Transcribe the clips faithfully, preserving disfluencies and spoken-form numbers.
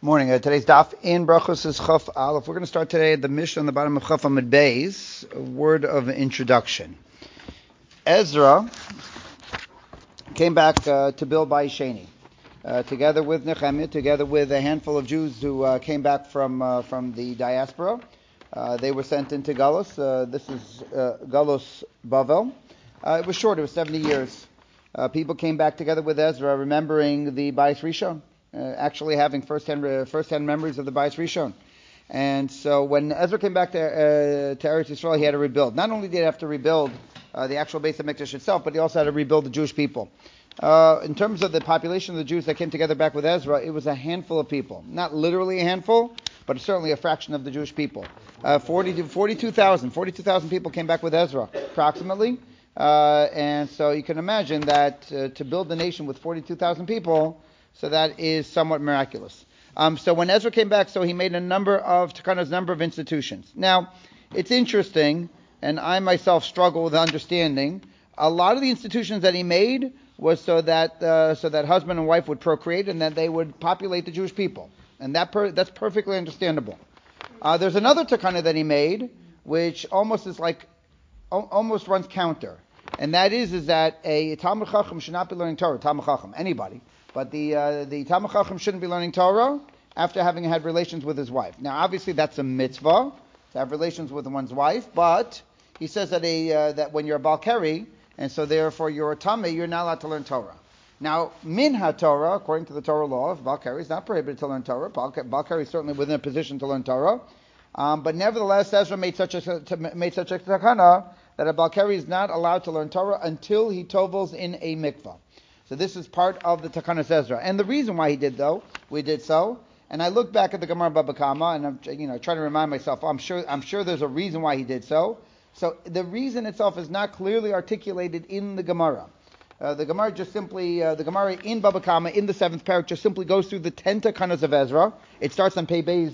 Morning. Uh, today's daf in Brachos is Chaf Aleph. We're going to start today at the Mishnah on the bottom of Chaf Amud Beis, a word of introduction. Ezra came back uh, to build Bayis Sheni, uh, together with Nehemiah, together with a handful of Jews who uh, came back from uh, from the diaspora. Uh, they were sent into Galus. Uh, this is uh, Galus Bavel. Uh, it was short. It was seventy years. Uh, people came back together with Ezra, remembering the Bayis Rishon. Uh, actually having first-hand, uh, first-hand memories of the Bayis Rishon. And so when Ezra came back to, uh, to Eretz Yisrael, he had to rebuild. Not only did he have to rebuild uh, the actual Beis HaMikdash itself, but he also had to rebuild the Jewish people. Uh, in terms of the population of the Jews that came together back with Ezra, it was a handful of people. Not literally a handful, but certainly a fraction of the Jewish people. Uh, forty, forty-two thousand, forty-two thousand people came back with Ezra, approximately. Uh, and so you can imagine that uh, to build a nation with forty-two thousand people, so that is somewhat miraculous. Um, so when Ezra came back, so he made a number of Takana's number of institutions. Now, it's interesting, and I myself struggle with understanding. A lot of the institutions that he made was so that uh, so that husband and wife would procreate and that they would populate the Jewish people, and that per- that's perfectly understandable. Uh, there's another Takana that he made, which almost is like o- almost runs counter, and that is is that a Talmid Chacham should not be learning Torah. Talmid Chacham, anybody. But the uh, the Talmid Chacham shouldn't be learning Torah after having had relations with his wife. Now, obviously, that's a mitzvah to have relations with one's wife. But he says that a uh, that when you're a Baal Keri, and so therefore you're a Tameh, you're not allowed to learn Torah. Now, min ha-Torah, according to the Torah law, if Baal Keri is not prohibited to learn Torah, Baal Keri is certainly within a position to learn Torah. Um, but nevertheless, Ezra made such a made such a takana that a Baal Keri is not allowed to learn Torah until he tovels in a mikvah. So this is part of the Takanas Ezra. And the reason why he did, though, we did so, and I look back at the Gemara Baba Kama, and I'm, you know, trying to remind myself, I'm sure, I'm sure there's a reason why he did so. So the reason itself is not clearly articulated in the Gemara. Uh, the Gemara just simply, uh, the Gemara in Baba Kama, in the seventh parak, just simply goes through the ten Takanas of Ezra. It starts on Pei Beis,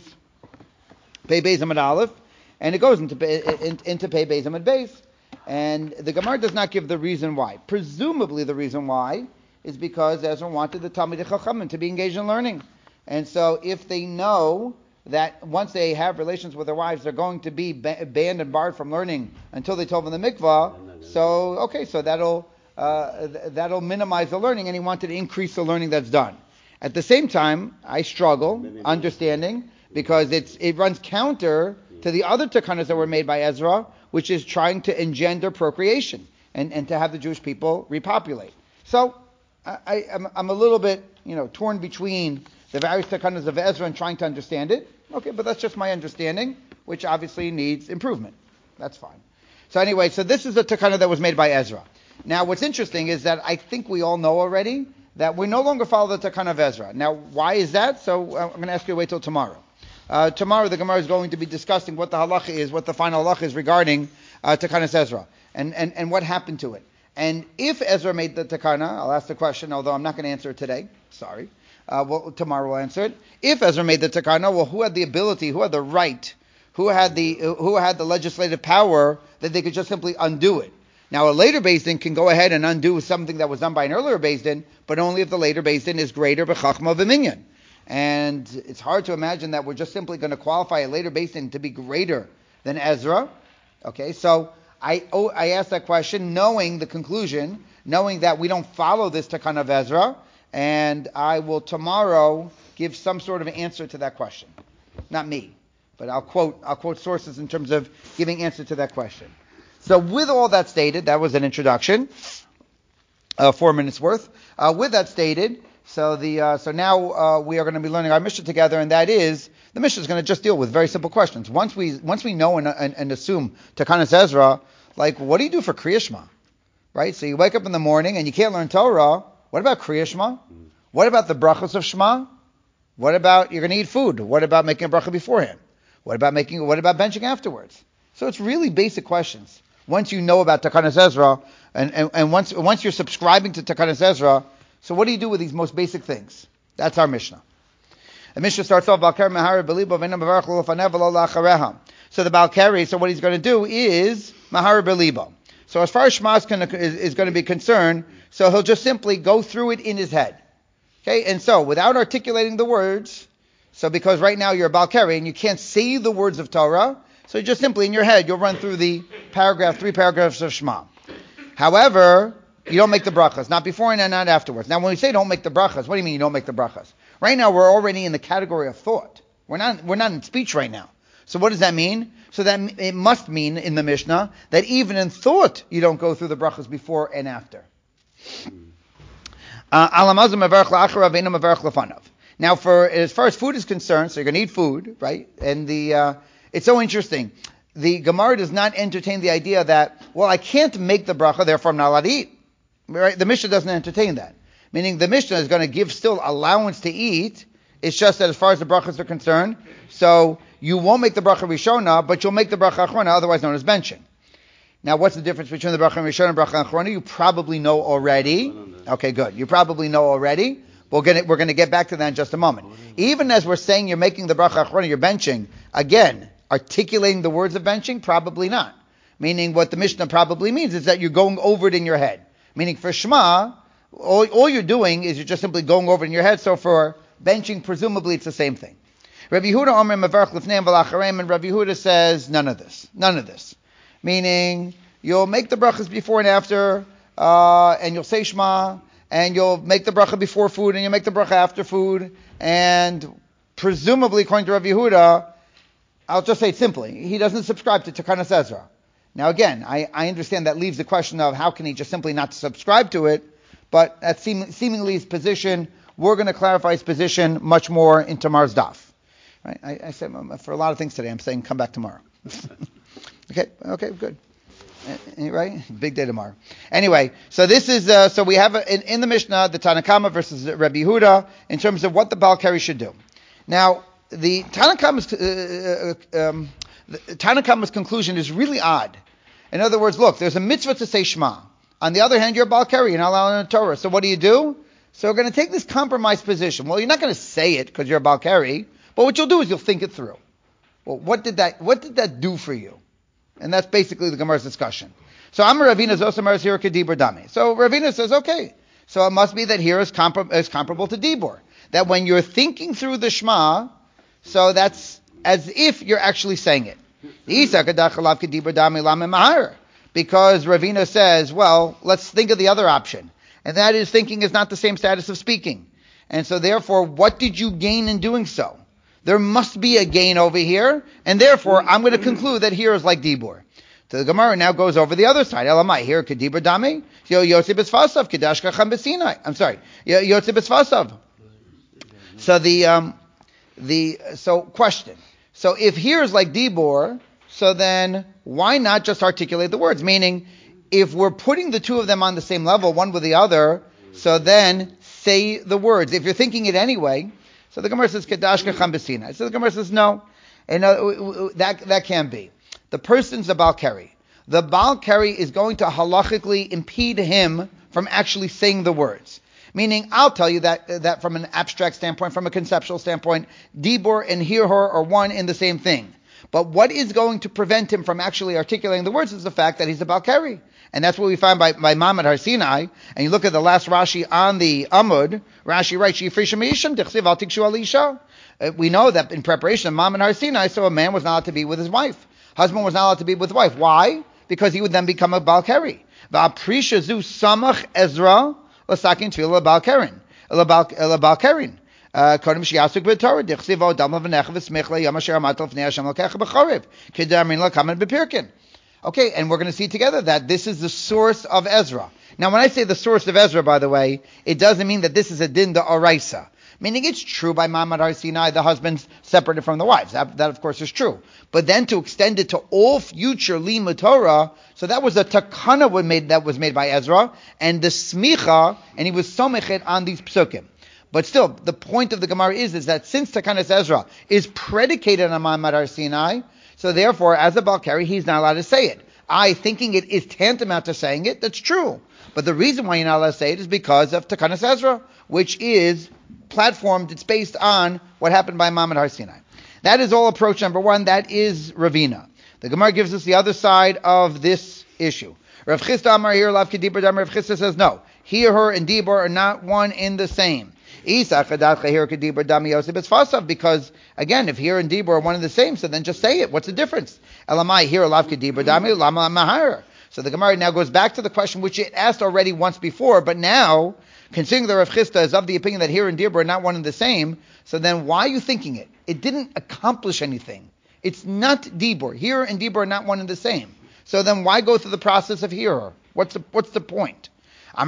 Pei Beis Amud Aleph, and it goes into, in, into Pei Beis Amud Beis. And the Gemara does not give the reason why. Presumably the reason why is because Ezra wanted the Talmidei Chachamim to be engaged in learning. And so if they know that once they have relations with their wives, they're going to be ba- banned and barred from learning until they tov in the mikvah, so, okay, so that'll uh, th- that'll minimize the learning, and he wanted to increase the learning that's done. At the same time, I struggle understanding, because it's it runs counter to the other takanas that were made by Ezra, which is trying to engender procreation and, and to have the Jewish people repopulate. So, I, I'm, I'm a little bit, you know, torn between the various takanas of Ezra and trying to understand it. Okay, but that's just my understanding, which obviously needs improvement. That's fine. So anyway, so this is a takana that was made by Ezra. Now, what's interesting is that I think we all know already that we no longer follow the takana of Ezra. Now, why is that? So I'm going to ask you to wait till tomorrow. Uh, tomorrow, the Gemara is going to be discussing what the halacha is, what the final halacha is regarding uh, takanas Ezra, and, and, and what happened to it. And if Ezra made the takana, I'll ask the question, although I'm not going to answer it today. Sorry. Uh, well, tomorrow we'll answer it. If Ezra made the takana, well, who had the ability, who had the right, who had the who had the legislative power that they could just simply undo it? Now, a later Beis Din can go ahead and undo something that was done by an earlier Beis Din, but only if the later Beis Din is greater b'chachma v'minyan. And it's hard to imagine that we're just simply going to qualify a later Beis Din to be greater than Ezra. Okay, so I oh, I asked that question knowing the conclusion, knowing that we don't follow this takana of Ezra, and I will tomorrow give some sort of answer to that question. Not me, but I'll quote I'll quote sources in terms of giving answer to that question. So with all that stated, that was an introduction, uh, four minutes worth. Uh, with that stated, so the uh, so now uh, we are going to be learning our Mishnah together, and that is the Mishnah is going to just deal with very simple questions. Once we once we know and, and, and assume Takanas Ezra, like what do you do for Kriya Shema, right? So you wake up in the morning and you can't learn Torah. What about Kriya Shema? What about the brachos of Shema? What about you're going to eat food? What about making a bracha beforehand? What about making? What about benching afterwards? So it's really basic questions. Once you know about Takanas Ezra, and, and, and once once you're subscribing to Takanas Ezra, so what do you do with these most basic things? That's our Mishnah. The Mishnah starts off, Baal Keri Mahari Belibo V'Einam Mevarach Lo Lefanev V'Lo La'achareha. So the Baal Keri, so what he's going to do is Mahari Belibo. So as far as Shema is, is, is going to be concerned, so he'll just simply go through it in his head. Okay, and so without articulating the words, So because right now you're a Balkari and you can't say the words of Torah, so just simply in your head you'll run through the paragraph, three paragraphs of Shema. However, you don't make the brachas, not before and not afterwards. Now when we say don't make the brachas, what do you mean you don't make the brachas? Right now we're already in the category of thought. We're not we're not in speech right now. So what does that mean? So that it must mean in the Mishnah that even in thought you don't go through the brachas before and after. Uh, now, for as far as food is concerned, so you're going to eat food, right? And the uh, it's so interesting. The Gemara does not entertain the idea that, well, I can't make the bracha, therefore I'm not allowed to eat. Right? The Mishnah doesn't entertain that. Meaning the Mishnah is going to give still allowance to eat. It's just that as far as the brachas are concerned, so you won't make the bracha rishona, but you'll make the bracha achrona, otherwise known as benching. Now, what's the difference between the bracha rishona and bracha achrona? You probably know already. Okay, good. You probably know already. We're going we're to get back to that in just a moment. Even as we're saying you're making the bracha achrona, you're benching, again, articulating the words of benching, probably not. Meaning what the Mishnah probably means is that you're going over it in your head. Meaning for Shema, all, all you're doing is you're just simply going over it in your head. So for benching, presumably it's the same thing. Rabbi Yehuda Omer Mevarch Lifneim V'Lachareim, and Rabbi Yehuda says none of this, none of this. Meaning you'll make the brachas before and after, uh, and you'll say Shema, and you'll make the bracha before food, and you'll make the bracha after food, and presumably, according to Rabbi Yehuda, I'll just say it simply, he doesn't subscribe to Takanas Ezra. Now again, I, I understand that leaves the question of how can he just simply not subscribe to it, but that's seem, seemingly his position. We're going to clarify his position much more in tomorrow's daf. Right? I, I said for a lot of things today, I'm saying come back tomorrow. okay, okay, good. Right? Big day tomorrow. Anyway, so this is, uh, so we have a, in, in the Mishnah, the Tanakama versus Rabbi Yehuda in terms of what the Balkari should do. Now, the Tanakama's, uh, uh, um, the Tanakama's conclusion is really odd. In other words, look, there's a mitzvah to say Shema. On the other hand, you're a Balkari, you're not allowed in the Torah. So what do you do? So we're going to take this compromised position. Well, you're not going to say it because you're a Balkari, but what you'll do is you'll think it through. Well, what did that, what did that do for you? And that's basically the Gemara's discussion. So Amar Ravina Zosamaris here Kedibur Dami. So Ravina says, okay, so it must be that here is, compar- is comparable to Dibur. That when you're thinking through the Shema, so that's as if you're actually saying it. Because Ravina says, well, let's think of the other option. And that is thinking is not the same status of speaking. And so therefore, what did you gain in doing so? There must be a gain over here, and therefore I'm going to conclude that here is like Dibur. So the Gemara now goes over the other side. Elamai, here Kedibur Dami, Yotzi B'Sfasav, Kedash Kacham B'Sinai. I'm sorry, Yotzi B'Sfasav. So the um, the so question. So if here is like Dibur, so then why not just articulate the words? Meaning, if we're putting the two of them on the same level, one with the other, so then say the words. If you're thinking it anyway. So the Gemara says, Kedash Kacham B'Sinai. So the Gemara says, no, and uh, that that can't be. The person's a Balkari. The Balkari is going to halachically impede him from actually saying the words. Meaning, I'll tell you that that from an abstract standpoint, from a conceptual standpoint, Dibur and Hear Her are one in the same thing. But what is going to prevent him from actually articulating the words is the fact that he's a Balkari. And that's what we find by, by Mamad Har Sinai. And you look at the last Rashi on the Amud, Rashi writes, Shifrishim Yisham, Tichsiv Al Tikshu Al Isha. We know that in preparation of Mamad Har Sinai, so a man was not allowed to be with his wife. Husband was not allowed to be with his wife. Why? Because he would then become a Balkari. Va'aprisha zu samach Ezra l'sakin tefillah Balkarin. Balkarin. Kodem sheyasuk b'Torah, Tichsiv Al Dam L'V'necha V'smich Le'yom Asher Amat L'Fnei Hashem L'kecha B'chorev. Kedamin L'kamen B'Pirkin. Okay, and we're going to see together that this is the source of Ezra. Now, when I say the source of Ezra, by the way, it doesn't mean that this is a din d'oraisa. Meaning it's true by Mamad Har Sinai, the husband's separated from the wives. That, that, of course, is true. But then to extend it to all future Limud Torah, so that was a takana was made, that was made by Ezra, and the smicha, and he was somechet on these psukim. But still, the point of the Gemara is, is that since Takanas Ezra is predicated on Mamad Har Sinai, so therefore, as a Balkari, he's not allowed to say it. I, thinking it is tantamount to saying it, that's true. But the reason why you're not allowed to say it is because of Takanas Ezra, which is platformed, it's based on what happened by Mamad Har Sinai. That is all approach number one. That is Ravina. The Gemara gives us the other side of this issue. Rav Chisda Amar here, Lav Kedibur Dam. Rav Chisda says no. Hear Her and Dibur are not one in the same. Because, again, if here and dibur are one and the same, so then just say it. What's the difference? Elamai, here, lav kedibur dami, lama mahar. So the Gemara now goes back to the question which it asked already once before, but now, considering the Rav Chisda is of the opinion that here and dibur are not one and the same, so then why are you thinking it? It didn't accomplish anything. It's not dibur. Here and dibur are not one and the same. So then why go through the process of hearer? What's the what's the point? So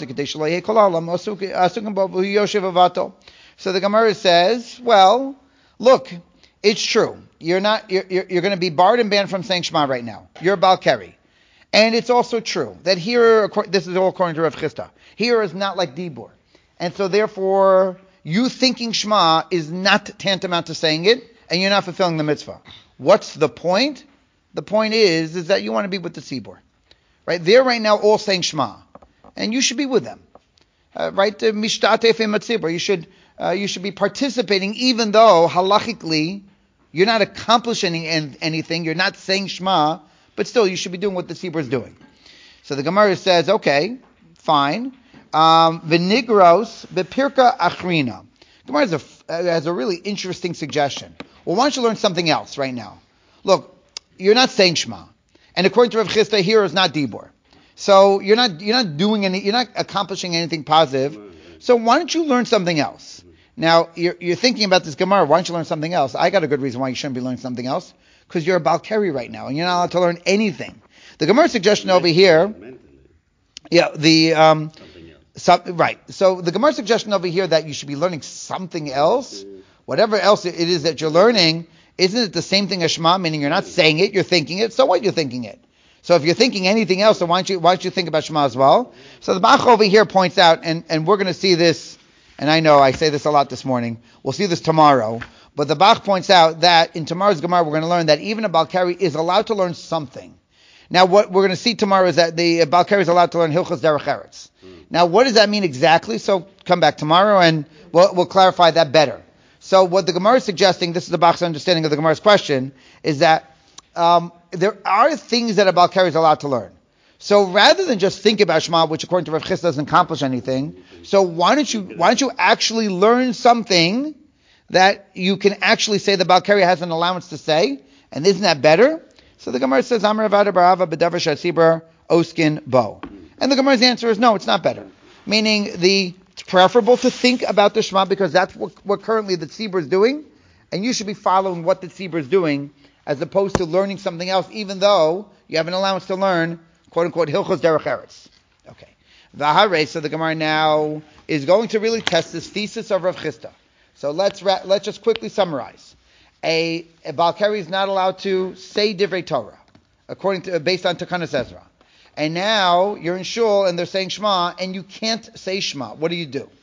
the Gemara says, well, look, it's true. You're not you're, you're going to be barred and banned from saying Shema right now. You're a Baal Keri. And it's also true that here, this is all according to Rav Chisda, here is not like dibur. And so therefore, you thinking Shema is not tantamount to saying it, and you're not fulfilling the mitzvah. What's the point? The point is, is that you want to be with the tzibur. Right? They're right now all saying Shema. And you should be with them. Uh, right? Mishtatef im hatzibur. You should, uh, you should be participating even though, halachically, you're not accomplishing anything, you're not saying Shema, but still you should be doing what the tzibur is doing. So the Gemara says, okay, fine. Um, V'nigros bepirka achrina. Gemara has a, has a really interesting suggestion. Well, why don't you learn something else right now? Look, you're not saying Shema, and according to Rav Chisda, here is not dibur. So you're not you're not doing any, you're not accomplishing anything positive. So why don't you learn something else? Now you're you're thinking about this Gemara. Why don't you learn something else? I got a good reason why you shouldn't be learning something else. Because you're a Baal Keri right now, and you're not allowed to learn anything. The Gemara suggestion over here, yeah, the um, so, right. So the Gemara suggestion over here that you should be learning something else, whatever else it is that you're learning, isn't it the same thing as Shema? Meaning you're not saying it, you're thinking it. So what? You're thinking it. So if you're thinking anything else, so why don't you why don't you think about Shema as well? So the Bach over here points out, and, and we're going to see this, and I know I say this a lot this morning. We'll see this tomorrow. But the Bach points out that in tomorrow's Gemara, we're going to learn that even a Baal Keri is allowed to learn something. Now, what we're going to see tomorrow is that the Baal Keri is allowed to learn Hilchos Derech Eretz. Mm. Now, what does that mean exactly? So come back tomorrow, and we'll, we'll clarify that better. So what the Gemara is suggesting, this is the Bach's understanding of the Gemara's question, is that um, there are things that a Baal Keri is allowed to learn. So rather than just think about Shema, which according to Rav Chisda doesn't accomplish anything, so why don't you why don't you actually learn something that you can actually say the Baal Keri has an allowance to say, and isn't that better? So the Gemara says, Amar Avada Barava B'davar Shatzibur Oskin Bo. And the Gemara's answer is no, it's not better. Meaning the it's preferable to think about the Shema because that's what, what currently the tzibur is doing, and you should be following what the tzibur is doing as opposed to learning something else, even though you have an allowance to learn, quote unquote, Hilchos Derech Eretz. Okay. V'harei, so the Gemara now is going to really test this thesis of Rav Chisda. So let's ra- let's just quickly summarize. A, a Baal Keri is not allowed to say Divrei Torah, according to based on Takanas Ezra. And now you're in shul and they're saying Shema, and you can't say Shema. What do you do?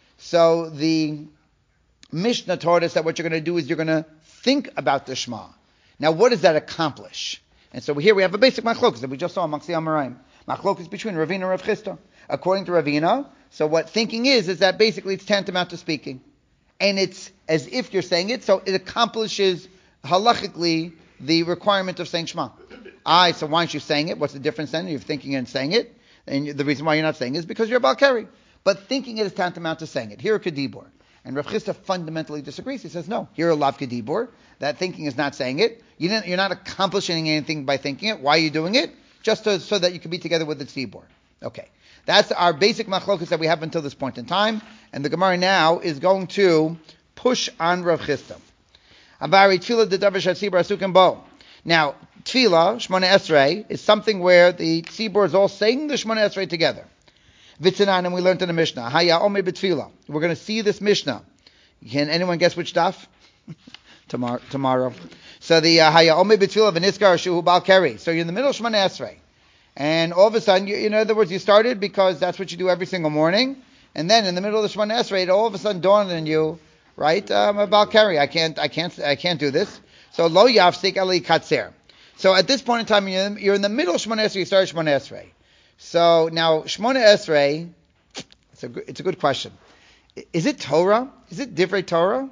So the Mishnah taught us that what you're going to do is you're going to think about the Shema. Now, what does that accomplish? And so here we have a basic machlokus that we just saw amongst the Amoraim. Machlokus between Ravina and Rav Chisda. According to Ravina, so what thinking is is that basically it's tantamount to speaking. And it's as if you're saying it, so it accomplishes halachically the requirement of saying Shema. Aye, so why aren't you saying it? What's the difference then? You're thinking and saying it. And the reason why you're not saying it is because you're a Baal Keri. But thinking it is tantamount to saying it. Here a Kedibur. And Rav Chisda fundamentally disagrees. He says, no, here a Lav Kedibur. That thinking is not saying it. You didn't, you're not accomplishing anything by thinking it. Why are you doing it? Just to, so that you can be together with the Tzibur. Okay. That's our basic machlokus that we have until this point in time. And the Gemara now is going to push on Rav Chisda. Abari Tefillah de Davar Shatzibur Asukim Bo. Now, Tefillah, Shmona Esrei, is something where the Tzibur is all saying the Shmona Esrei together. Vitzanan, and we learned in the Mishnah. Haya Omer B'Tefillah. We're going to see this Mishnah. Can anyone guess which daf? tomorrow. Tomorrow. So the uh, Haya Omer B'Tefillah V'Niskar Shuhu Baal Keri. So you're in the middle of Shmona Esrei. And all of a sudden, you, in other words, you started because that's what you do every single morning. And then in the middle of the Shmona Esrei, it all of a sudden dawned on you, right? I'm a Baal Keri. I can't, I can't, I can't do this. So lo yafsik ali katzer. So at this point in time, you're, you're in the middle of Shmona Esrei. You started Shmona Esrei. So now Shmona Esrei, it's a it's a good question. Is it Torah? Is it Divrei Torah?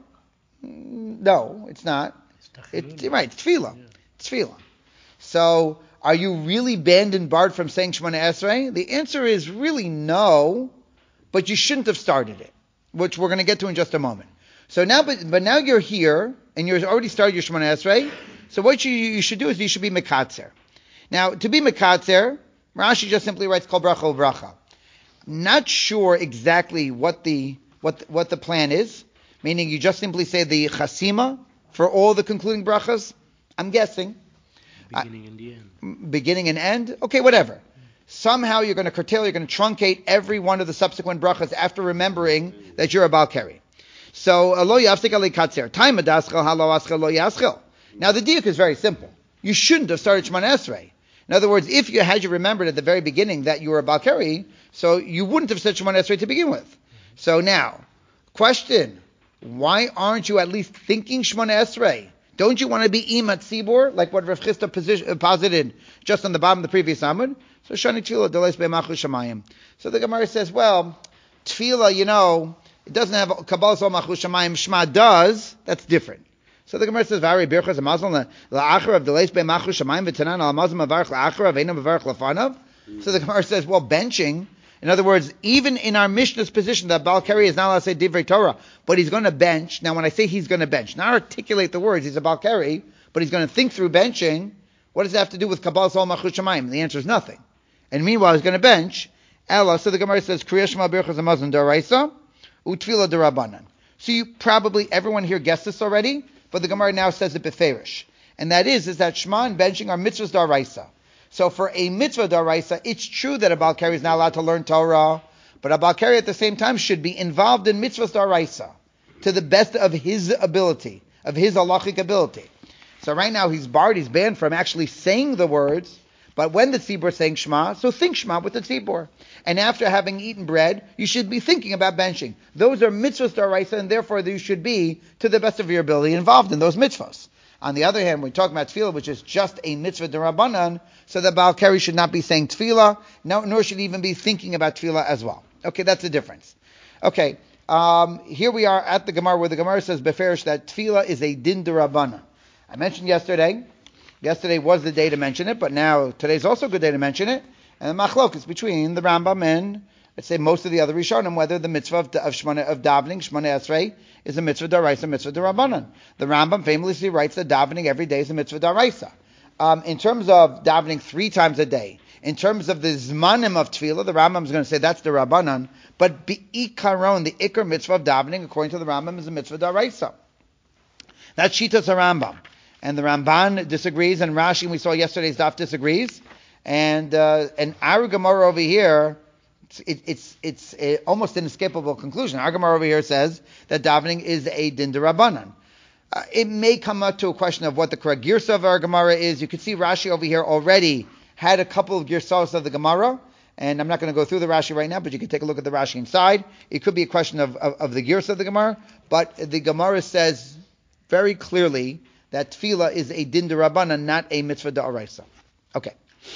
No, it's not. It's, it's right. It's Tefillah. Yeah. It's Tefillah. So are you really banned and barred from saying Shmona Esrei? The answer is really no, but you shouldn't have started it. which we're going to get to in just a moment. So now, but, but now you're here, and you're already started your Shemona Esrei. So what you, you should do is you should be Mekatzer. Now, to be Mekatzer, Rashi just simply writes Kol Bracha Ul Bracha. Not sure exactly what the what what the plan is, meaning you just simply say the Chasima for all the concluding brachas. I'm guessing. Beginning and the end. Beginning and end? Okay, whatever. Somehow you're going to curtail, you're going to truncate every one of the subsequent brachas after remembering that you're a Balkari. So, lo yafsik ali katzer. Time adaschel, halo aschel, lo yaschel. Now the diuk is very simple. You shouldn't have started Shemona Esrei. In other words, if you had you remembered at the very beginning that you were a Balkari, so you wouldn't have said Shemona Esrei to begin with. So now, question, why aren't you at least thinking Shemona Esrei? Don't you want to be Imat Tzibor, like what Rav Chisda posi- posited just on the bottom of the previous Amud? So Shani Tefillah, Deles Be'machu Shamayim. So the Gemara says, well, Tefillah, you know, it doesn't have Kabbalah Sol Machu Shamayim. Shema does. That's different. So the Gemara says, "Vari birchas amazon la'acharav deleish be'machu shamayim v'tanan al amazon mavarich la'acharav ve'inam mavarich lafanav." So the Gemara says, well, benching. In other words, even in our Mishnah's position that Balkari is not allowed to say divrei Torah, but he's going to bench. Now, when I say he's going to bench, not articulate the words, he's a Balkari, but he's going to think through benching. What does it have to do with Kabbalah Sol Machu Shamayim? The answer is nothing. And meanwhile, he's going to bench. Ella. So the Gemara says, "Kriya Shema birchas amazon d'oraisa u'tefillah d'Rabbanan." So you probably everyone here guessed this already. But the Gemara now says it beferish. And that is, is that Shema and benching are mitzvahs daraisa. So for a mitzvah daraisa, it's true that a Balkari is not allowed to learn Torah, but a Balkari at the same time should be involved in mitzvahs daraisa to the best of his ability, of his halachic ability. So right now he's barred, he's banned from actually saying the words, but when the tzibur is saying Shema, so think Shema with the tzibur. And after having eaten bread, you should be thinking about benching. Those are mitzvahs d'oraisa, and therefore you should be, to the best of your ability, involved in those mitzvahs. On the other hand, when we talk about tefillah, which is just a mitzvah d'Rabbanan, so the Balkari should not be saying tefillah, no, nor should he even be thinking about tefillah as well. Okay, that's the difference. Okay, um, here we are at the Gemara, where the Gemara says beferish that tefillah is a din d'Rabbanan. I mentioned yesterday, yesterday was the day to mention it, but now today's also a good day to mention it. And the machlok is between the Rambam and, let's say, most of the other Rishonim, whether the mitzvah of, of, Shmona, of davening, Shemona Esrei, is a mitzvah d'oraisa, mitzvah d'Rabbanan. The Rambam famously writes that davening every day is a mitzvah d'oraisa. Um, in terms of davening three times a day, in terms of the zmanim of tefillah, the Rambam is going to say that's the Rabbanan, but bi'ikaron, the ikar mitzvah of davening, according to the Rambam, is a mitzvah d'oraisa. That's Shitas Rambam. And the Ramban disagrees, and Rashi, we saw yesterday's daf, disagrees. And uh, and our Gemara over here, it, it's it's a, almost an inescapable conclusion. Our Gemara over here says that davening is a din d'Rabbanan. Uh, it may come up to a question of what the correct girsa of our Gemara is. You can see Rashi over here already had a couple of girsas of the Gemara, and I'm not going to go through the Rashi right now, but you can take a look at the Rashi inside. It could be a question of, of, of the girsa of the Gemara, but the Gemara says very clearly that tefillah is a din d'Rabbanan, not a mitzvah d'oraisa. Okay.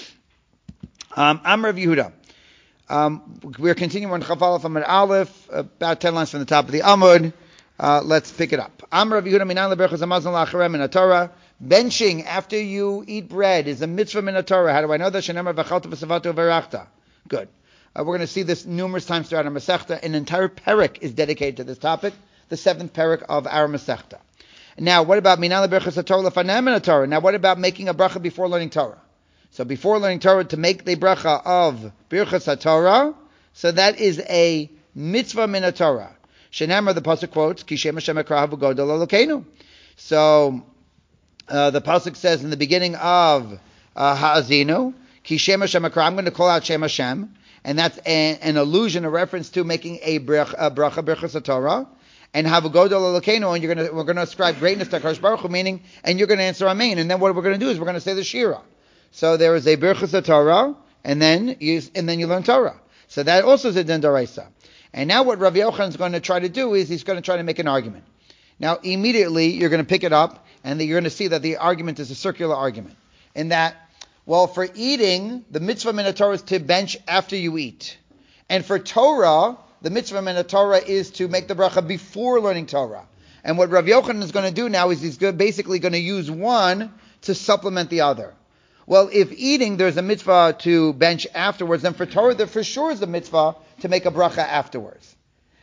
Um, Amr of Yehuda. Um, we're continuing on Chafal from Aleph, about ten lines from the top of the Amud. Uh, let's pick it up. Amr of Yehuda minan leberchas amazon la'acharem min Torah. Benching after you eat bread is a mitzvah min Torah. How do I know that? Shenemar v'chalta v'savatu v'rachta. Good. Uh, we're going to see this numerous times throughout our Masechta. An entire parak is dedicated to this topic, the seventh parak of our Masechta. Now, what about minan leberchas Torah lefanem min Torah? Now, what about making a bracha before learning Torah? So before learning Torah, to make the bracha of Birchas HaTorah, so that is a mitzvah min HaTorah. Shenamar, the pasuk quotes, Ki Shem Hashem Ekrav V'Godel Elokeinu. So uh, the pasuk says in the beginning of uh, Ha'azinu, Ki Shem Hashem Ekrav, I'm going to call out Shem Hashem, and that's a, an allusion, a reference to making a bracha, a bracha Birchas HaTorah, and Ha'V'Godel Elokeinu, and you're going to, we're going to ascribe greatness to HaKadosh Baruch Hu, meaning, and you're going to answer Amen, and then what we're going to do is we're going to say the Shira. So there is a Birchas Torah, and then you and then you learn Torah. So that also is a din d'oraisa. And now what Rav Yochanan is going to try to do is he's going to try to make an argument. Now immediately you're going to pick it up, and you're going to see that the argument is a circular argument. In that, well, for eating, the mitzvah min Torah is to bench after you eat, and for Torah, the mitzvah min Torah is to make the bracha before learning Torah. And what Rav Yochanan is going to do now is he's basically going to use one to supplement the other. Well, if eating, there's a mitzvah to bench afterwards, then for Torah, there for sure is a mitzvah to make a bracha afterwards.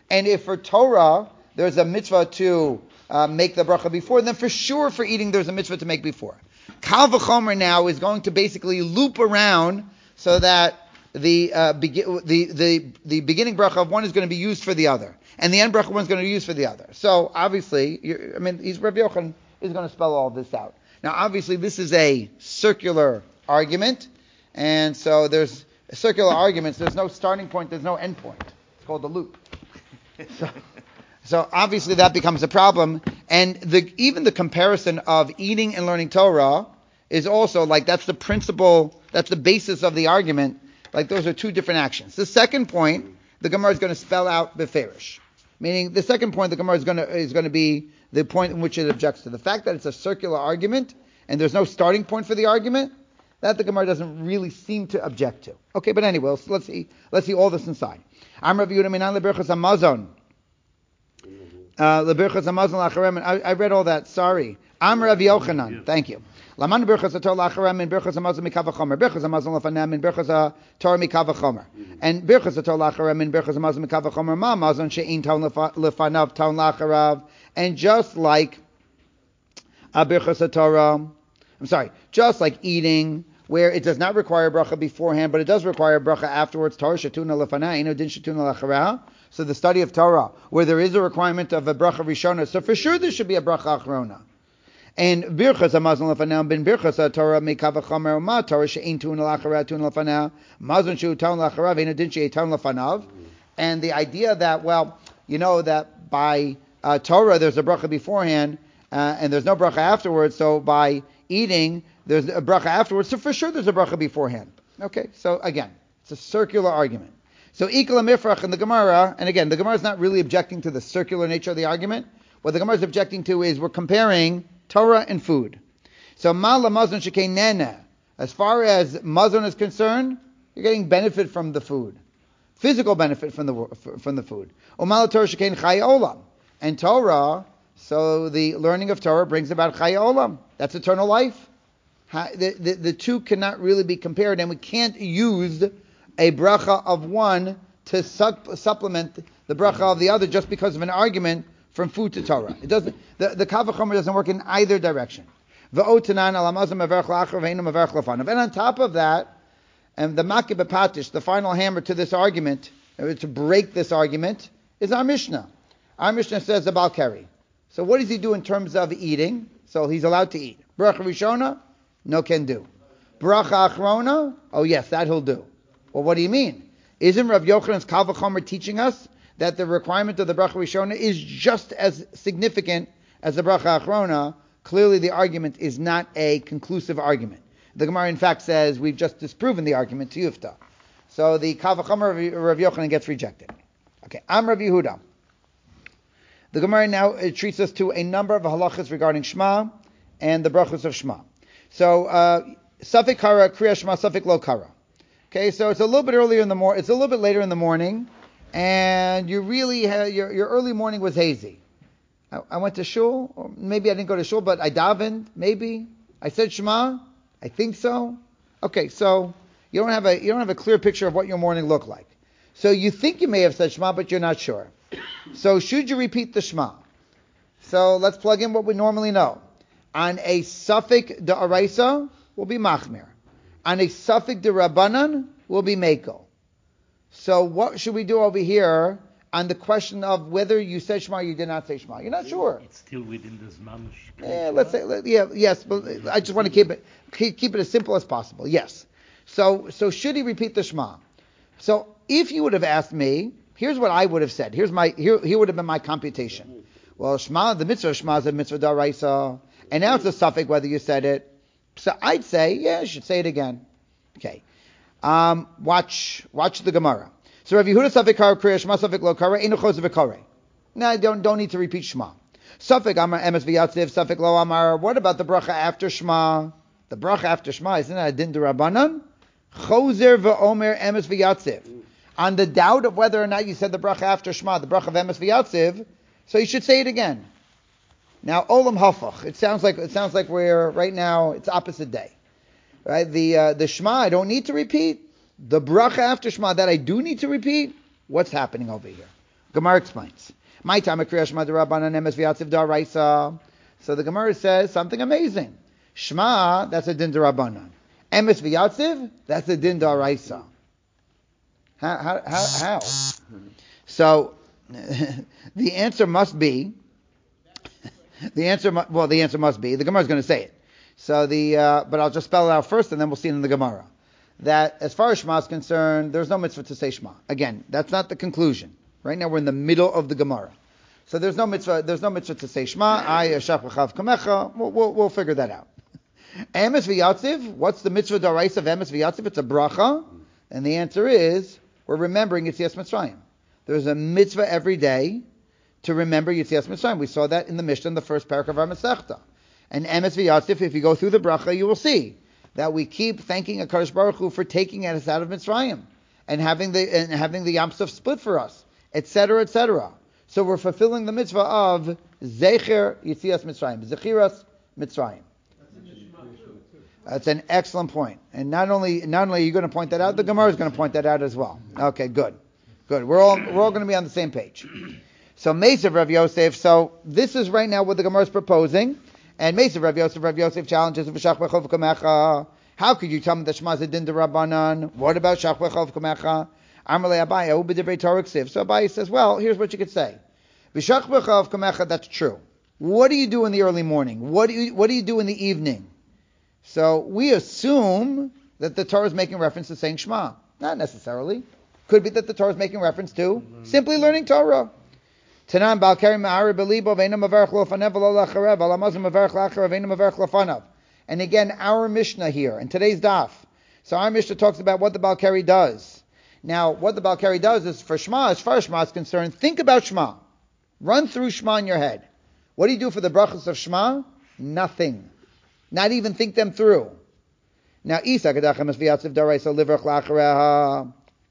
And if for Torah there's a mitzvah to uh, make the bracha before, then for sure for eating there's a mitzvah to make before. Kal v'chomer now is going to basically loop around so that the uh, be- the the the beginning bracha of one is going to be used for the other, and the end bracha one is going to be used for the other. So obviously, you're, I mean, he's Rabbi Yochanan is going to spell all this out. Now, obviously, this is a circular argument, and so there's circular arguments. There's no starting point. There's no end point. It's called a loop. So, so obviously that becomes a problem, and the, even the comparison of eating and learning Torah is also like that's the principle, that's the basis of the argument. Like those are two different actions. The second point, the Gemara is going to spell out beferish, meaning the second point the Gemara is going to is going to be the point in which it objects to the fact that it's a circular argument and there's no starting point for the argument. That the Gemara doesn't really seem to object to. Okay, but anyway, let's, let's see let's see all this inside. I'm Rav Yehuda minan leberchas hamazon. Leberchas hamazon lacharem. I read all that. Sorry. I'm Rav Yochanan. Thank you. Laman berchas Torah lacharem and berchas hamazon mikav v'chomer. Berchas hamazon lefanam and berchas Torah mikav v'chomer. And berchas Torah lacharem and berchas hamazon mikav v'chomer. Ma hamazon she'in taun lefanav taun lacharav. And just like a berchas Torah, I'm sorry, just like eating, where it does not require bracha beforehand, but it does require bracha afterwards. Torah shetuna lefana, ino din shetuna lachara. So the study of Torah, where there is a requirement of a bracha rishona, so for sure there should be a bracha achrona. And birchas hamazon lefana ben birchas Torah mekav v'chomer ma Torah she'in tuna lachara tuna lefana mazon shu taun lacharav ino din she'in taun lefanav. And the idea that, well, you know that by uh, Torah there's a bracha beforehand uh, and there's no bracha afterwards, so by eating there's a bracha afterwards, so for sure there's a bracha beforehand. Okay, so again, it's a circular argument. So ikla mifrach in the Gemara, and again, the Gemara is not really objecting to the circular nature of the argument. What the Gemara is objecting to is we're comparing Torah and food. So mala mazon shekei nena, as far as mazon is concerned, you're getting benefit from the food, physical benefit from the from the food. Umala Torah shekei chaya olam, and Torah, so the learning of Torah brings about chaya olam. That's eternal life. The, the, the two cannot really be compared, and we can't use a bracha of one to sup, supplement the bracha of the other just because of an argument from food to Torah. It doesn't. The, the kal v'chomer doesn't work in either direction. And on top of that, and the makeh b'patish, the final hammer to this argument, to break this argument, is our Mishnah. Our Mishnah says the Baal Keri. So what does he do in terms of eating? So he's allowed to eat. Bracha rishona, no can do. Bracha achrona, oh yes, that he'll do. Well, what do you mean? Isn't Rav Yochanan's Kal v'chomer teaching us that the requirement of the bracha rishona is just as significant as the bracha achrona? Clearly, the argument is not a conclusive argument. The Gemara, in fact, says we've just disproven the argument to Yufta. So the Kal v'chomer of Rav Yochanan gets rejected. Okay, I'm Rav Yehuda. The Gemara now uh, treats us to a number of halachas regarding Shema and the brachos of Shema. So, uh, Safik Kara, Kriya Shema, Safik Lo Kara. Okay, so it's a little bit earlier in the morning, it's a little bit later in the morning, and you really had, your, your early morning was hazy. I, I went to shul, or maybe I didn't go to shul, but I davened, maybe. I said Shema, I think so. Okay, so you don't have a, you don't have a clear picture of what your morning looked like. So you think you may have said Shema, but you're not sure. So should you repeat the Shema? So let's plug in what we normally know. On a Safik Da'araisa will be Machmir. On a Safik D'Rabbanan will be Mekel. So what should we do over here on the question of whether you said Shema or you did not say Shema? You're not sure. It's still within the Zman. Yeah, let's say, let, yeah, yes, but I just want to keep it keep, keep it as simple as possible. Yes. So so should he repeat the Shema? So if you would have asked me, here's what I would have said. Here's my here here would have been my computation. Well, Shema, the mitzvah of Shema is a mitzvah d'oraisa, and now it's a suffix whether you said it. So I'd say, yeah, you should say it again. Okay. Um, watch watch the Gemara. So Rav Yehuda Safik Kara Kriya Shema Safik Lo Kara Einu Chos V'Korei. No, I don't don't need to repeat Shema. Safik Amar Emes V'Yatziv Safik Lo Amar. What about the bracha after Shema? The bracha after Shema, isn't that a din d'Rabbanan? Choser V'Omer Emes V'Yatziv. On the doubt of whether or not you said the bracha after Shema, the bracha of Emes V'Yatziv, so you should say it again. Now, Olam Hafach. It sounds like it sounds like we're right now. It's opposite day, right? The uh, the Shema I don't need to repeat. The bracha after Shema that I do need to repeat. What's happening over here? Gemara explains. My time of Kriya Shema D'Rabbanan Emes V'Yatziv D'Oraisa. So the Gemara says something amazing. Shema, that's a din D'Rabbanan. Emes V'Yatziv, that's a din D'Oraisa. How, how, how, how? So, the answer must be, the answer, mu- well, the answer must be, the Gemara is going to say it. So the, uh, but I'll just spell it out first and then we'll see it in the Gemara. That as far as Shema is concerned, there's no mitzvah to say Shema. Again, that's not the conclusion. Right now we're in the middle of the Gemara. So there's no mitzvah, there's no mitzvah to say Shema, I, Yashach V'chav Kamecha, we'll, we'll, we'll figure that out. Emes V'Yatziv, what's the mitzvah d'oraisa of Emes V'Yatziv? It's a bracha. And the answer is, we're remembering Yetzias Mitzrayim. There's a mitzvah every day to remember Yetzias Mitzrayim. We saw that in the Mishnah in the first parak of our Masechta. And Emes V'Yatziv, if you go through the bracha, you will see that we keep thanking HaKadosh Baruch Hu for taking us out of Mitzrayim and having the and having the Yam Suf split for us, et cetera, et cetera. So we're fulfilling the mitzvah of Zecher Yetzias Mitzrayim, Zechiras Mitzrayim. That's an excellent point. And not only not only are you going to point that out, the Gemara is going to point that out as well. Okay, good. Good. We're all we're all going to be on the same page. So Mesav Rav Yosef, so this is right now what the Gemara is proposing. And Mesav Rav Yosef, Rav Yosef challenges V'shach B'chov Kamecha. How could you tell me that Shema is a din d'Rabbanan? What about Shach B'chov Kamecha? Amar le Abaye, Hu b'divrei Torah ksiv. So Abaye says, well, here's what you could say. V'shach B'chov Kamecha, that's true. What do you do in the early morning? What do you what do you do in the evening? So we assume that the Torah is making reference to saying Shema. Not necessarily. Could be that the Torah is making reference to simply learning Torah. Tanan bal keri ma'ari belibo ve'enu mavarech lo fanev v'lo lacharev v'lamazim mavarech lacharev ve'enu mavarech lo fanav. And again, our Mishnah here, in today's daf. So our Mishnah talks about what the bal keri does. Now, what the bal keri does is for Shema, as far as Shema is concerned, think about Shema. Run through Shema in your head. What do you do for the brachas of Shema? Nothing. Not even think them through. Now, Isa Kadachem Es V'Yatziv D'Oraisa Livrach L'Achareha.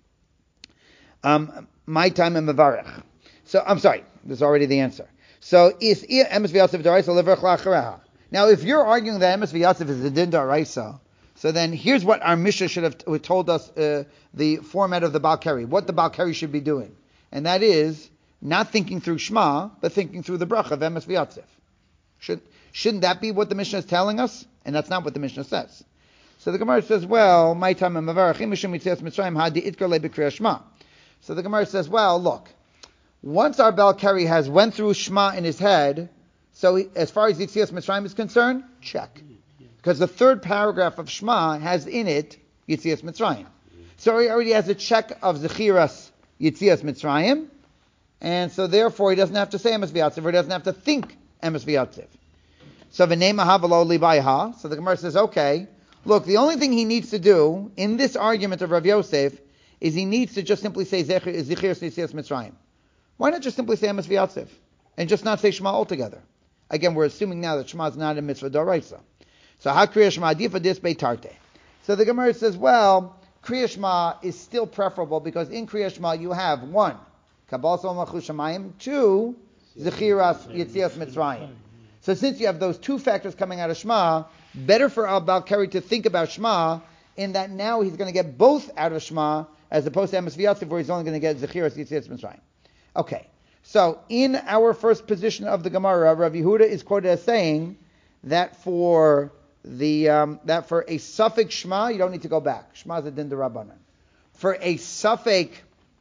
Um, my time in Mavarech. So, I'm sorry, there's already the answer. So, is Emes V'Yatziv D'Oraisa Livrach L'Achareha. Now, if you're arguing that Emes V'Yatziv is the Din D'Oraisa, so then here's what our Mishnah should have told us uh, the format of the Bal Keri, what the Bal Keri should be doing. And that is, not thinking through Shema, but thinking through the bracha of Emes V'Yatziv. Should Shouldn't that be what the Mishnah is telling us? And that's not what the Mishnah says. So the Gemara says, well, my time in Mavarachim Mishum Yitzias Mitzrayim Hadi Itkar Le B'Kriyas Shema. So the Gemara says, well, look, once our Bal Keri has went through Shema in his head, so he, as far as Yitzias Mitzrayim is concerned, check. Because the third paragraph of Shema has in it Yitzias Mitzrayim. So he already has a check of Zechiras Yitzias Mitzrayim, and so therefore he doesn't have to say Emes V'Yatziv, or he doesn't have to think Emes V'Yatziv. So v'nei mahavalo libayha. So the Gemara says, okay, look, the only thing he needs to do in this argument of Rav Yosef is he needs to just simply say Zechir Yitzias Mitzrayim. Why not just simply say Emes V'Yatziv and just not say Shema altogether? Again, we're assuming now that Shema is not a mitzvah d'oraisa. So how Kriya Shema difa dis beitarte. So the Gemara says, well, Kriya Shema is still preferable because in Kriya Shema you have one, Kabbalah Malchus Shamayim, two, Zechiras Yitzias Mitzrayim. So since you have those two factors coming out of Shema, better for Al Bal Keri to think about Shema in that now he's going to get both out of Shema as opposed to Emes V'Yatziv where he's only going to get Zechiras Yitzias Mitzrayim. Okay, so in our first position of the Gemara, Rav Yehuda is quoted as saying that for the um, that for a suffix Shema you don't need to go back. Shema is a din d'Rabbanan. For a suffix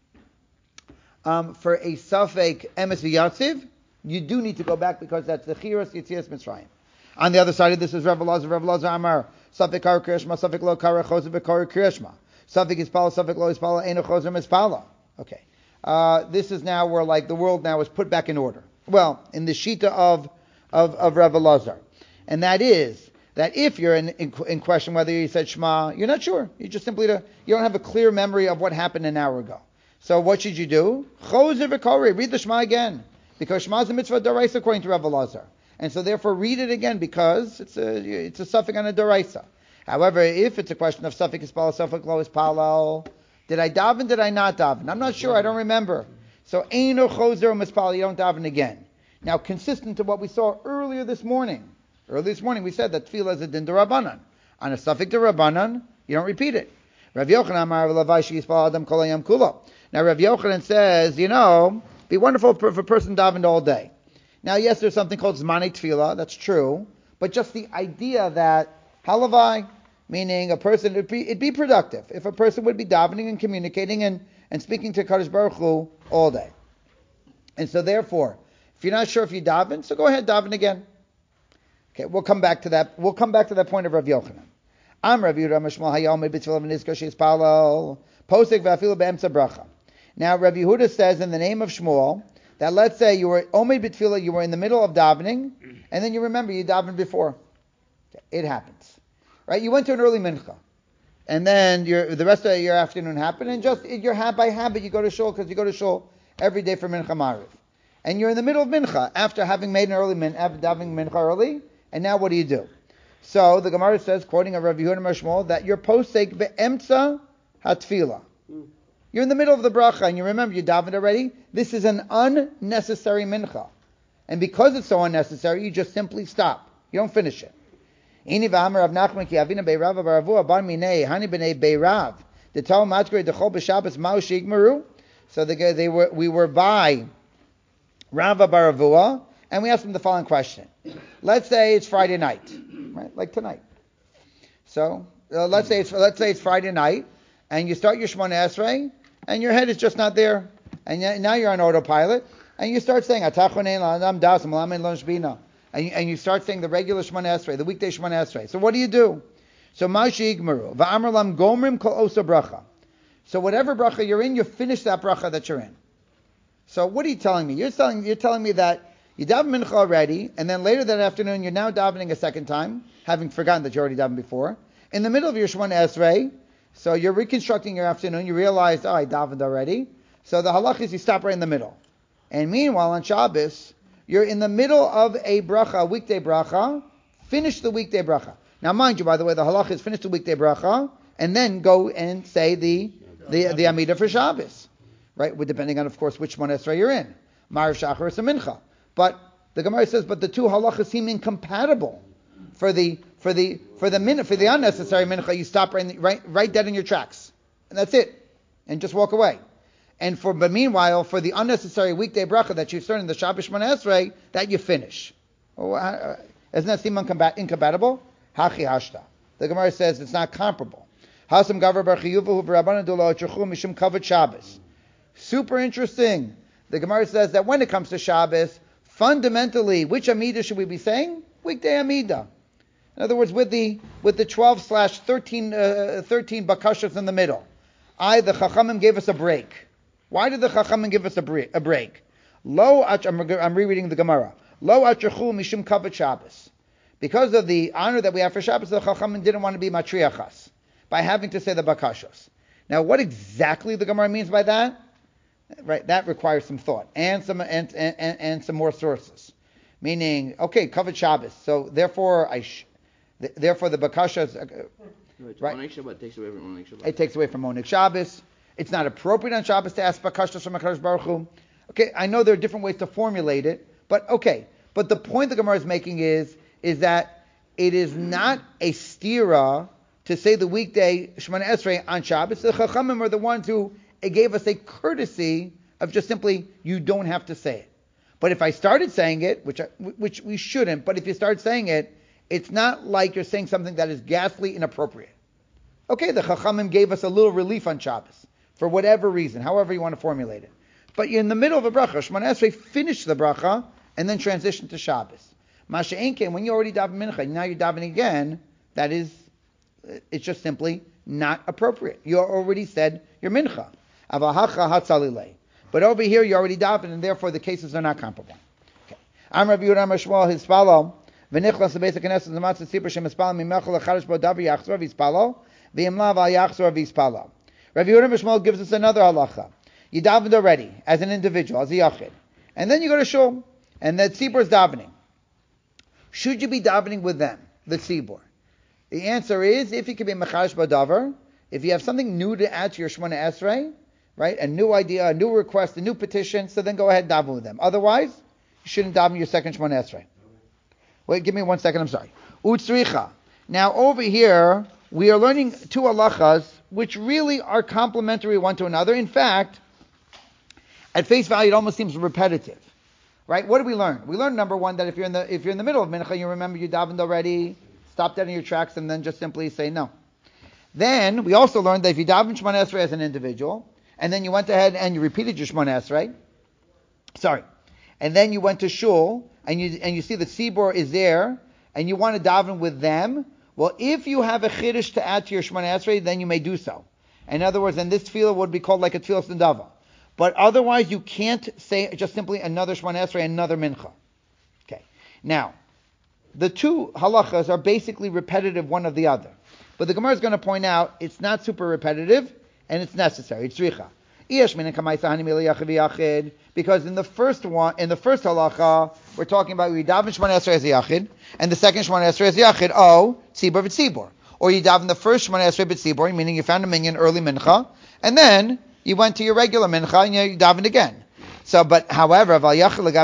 um, for a suffix Emes V'Yatziv, you do need to go back because that's the Zechiras Yitzias Mitzrayim. On the other side of this is Rav Elazar, Rav Elazar Amar, Safik Kar Kriyashma, Safik Lo Kara Choser V'Kar Kriyashma. Safik Ispala, Safik Lo Ispala, Eino Choser Mispala. Okay. Uh, this is now where like the world now is put back in order. Well, in the Shita of, of, of Rav Elazar. And that is, that if you're in, in, in question whether you said Shema, you're not sure. You just simply, to, you don't have a clear memory of what happened an hour ago. So what should you do? Choser V'Kar, read the Shema again. Because Shema is a mitzvah d'oraisa according to Rav Elazar. And so therefore read it again because it's a it's a suffix on a d'oraisa. However, if it's a question of suffix ispala, suffix lo ispalal, did I daven, did I not daven? I'm not sure, I don't remember. So eino choser mispal, you don't daven again. Now consistent to what we saw earlier this morning. Earlier this morning we said that tefillah is a din d'Rabbanan. On a suffix d'Rabbanan, you don't repeat it. Rav Yochanan amar v'lavai she'ispal adam kol hayam kulo. Now Rav Yochanan says, you know, Be wonderful if a person davened all day. Now, yes, there's something called Zmanei Tefillah, that's true, but just the idea that halavai, meaning a person, it'd be, it'd be productive if a person would be davening and communicating and, and speaking to Kadosh Baruch Hu all day. And so therefore, if you're not sure if you daven, so go ahead, daven again. Okay, we'll come back to that. We'll come back to that point of Rav Yochanan. Am Rav Yehuda Mishmal Hayom B'Tfilah V'Nizkar She'Yispalel Posek V'Afilu B'Emtza Bracha. Now, Rav Yehuda says in the name of Shmuel that let's say you were Omed B'Tfilah, you were in the middle of davening, and then you remember you davened before. It happens, right? You went to an early mincha, and then your, the rest of your afternoon happened, and just you're by habit you go to shul because you go to shul every day for mincha mariv, and you're in the middle of mincha after having made an early min, after davening mincha early, and now what do you do? So the Gemara says, quoting a Rav Yehuda Mishmal, that you're posek be'emtza hatfila. You're in the middle of the bracha, and you remember you davened already. This is an unnecessary mincha, and because it's so unnecessary, you just simply stop. You don't finish it. Ini v'amar Rav Nachman ki avina beirav baravu bar minei hani b'nei beirav the tal matgre dechol b'Shabbos ma'u sheigmaru. So the, they were we were by Rava Baravua, and we asked him the following question. Let's say it's Friday night, right? Like tonight. So uh, let's say it's let's say it's Friday night, and you start your Shemona Esrei, and your head is just not there, and now you're on autopilot, and you start saying Atachonein la'adam das malamein lo shbina. And you, and you start saying the regular Shemona Esrei, the weekday Shemona Esrei. So what do you do? So Mashi Igmaru, Va'amar lam gomrim kol osa bracha. So whatever bracha you're in, you finish that bracha that you're in. So what are you telling me? You're telling you're telling me that you daven mincha already, and then later that afternoon you're now davening a second time, having forgotten that you already davened before. In the middle of your Shemona Esrei, so you're reconstructing your afternoon. You realize, oh, I davened already. So the halach is you stop right in the middle. And meanwhile on Shabbos, you're in the middle of a bracha, a weekday bracha, finish the weekday bracha. Now mind you, by the way, the halach is finish the weekday bracha, and then go and say the the, the Amidah for Shabbos. Right? Well, depending on, of course, which Shemona Esrei you're in. Ma'ariv Shachar or Mincha. But the Gemara says, but the two halachas seem incompatible. For the for the for the min, for the unnecessary mincha, you stop right, right right dead in your tracks. And that's it. And just walk away. And for, but meanwhile, for the unnecessary weekday bracha that you start in the Shabbos Shemona Esrei, that you finish. Well, uh, isn't that seem incompatible? Hachi hashta. The Gemara says it's not comparable. Hasam gavar bar chiyuvahu v'rabbanan dolo tzurchu mishum kavod Shabbos. Super interesting. The Gemara says that when it comes to Shabbos, fundamentally, which Amidah should we be saying? Weekday Amidah. In other words, with the with the twelve slash thirteen uh, thirteen bakashas in the middle. I, the Chachamim, gave us a break. Why did the Chachamim give us a break? A break? Lo, I'm, I'm rereading the Gemara. Lo atrachu mishum kavod Shabbos. Because of the honor that we have for Shabbos, the Chachamim didn't want to be matriachas by having to say the bakashos. Now, what exactly the Gemara means by that? Right, that requires some thought and some and and, and some more sources. Meaning, okay, kavod Shabbos. So therefore, I, sh- th- therefore the bakashos. Uh, right, Shabbat takes away from Monik Shabbat. It takes away from Monik Shabbos. It's not appropriate on Shabbos to ask bakashos from HaKadosh Baruch Hu. Okay, I know there are different ways to formulate it, but okay. But the point the Gemara is making is is that it is not a stira to say the weekday Shemona Esrei on Shabbos. The Chachamim are the ones who gave us a courtesy of just simply, you don't have to say it. But if I started saying it, which I, which we shouldn't, but if you start saying it, it's not like you're saying something that is ghastly inappropriate. Okay, the Chachamim gave us a little relief on Shabbos, for whatever reason, however you want to formulate it. But you're in the middle of a bracha. Shemona Esrei, finish the bracha, and then transition to Shabbos. Masha Enken, when you already daven mincha, now you're davening again, that is, it's just simply not appropriate. You already said your mincha. Avahacha hatzalilei. But over here you already davened, and therefore the cases are not comparable. Okay. I'm Rabbi Yehuda Mishmal hispalo v'nichlas lebeis haKnesset l'matzah tzibur shemispalo mimechel lechadash bo davar yachzor v'hispalo v'imlav al yachzor v'hispalo. Rabbi Yehuda Mishmal gives us another halacha. You davened already as an individual, as a yachid, and then you go to shul, and the tzibur is davening. Should you be davening with them, the tzibur? The answer is, if you can be mechadash bo davar, if you have something new to add to your Shemona Esrei, right, a new idea, a new request, a new petition, so then go ahead and daven with them. Otherwise, you shouldn't daven your second Shemona Esrei. Wait, give me one second, I'm sorry. Utzricha. Now over here, we are learning two halachas, which really are complementary one to another. In fact, at face value, it almost seems repetitive, right? What did we learn? We learned number one that if you're in the if you're in the middle of mincha, you remember you davened already, stop dead in your tracks, and then just simply say no. Then we also learned that if you daven Shemona Esrei as an individual, and then you went ahead and you repeated your Shemona Esrei, sorry, and then you went to shul and you and you see the tzibor is there, and you want to daven with them. Well, if you have a chiddush to add to your Shemona Esrei, then you may do so. In other words, then this tefillah would be called like a tefillah sendava. But otherwise, you can't say just simply another Shemona Esrei, another mincha. Okay. Now, the two halachas are basically repetitive one of the other. But the Gemara is going to point out it's not super repetitive and it's necessary. It's richa. Because in the first one, in the first halacha, we're talking about you daven Shemona Esrei as a yachid, and the second Shemona Esrei as a yachid. Oh, tzibor v'tzibor. Or you daven the first Shemona Esrei b'tzibor, meaning you found a minyan early mincha, and then you went to your regular mincha and you davened again. So, but however, what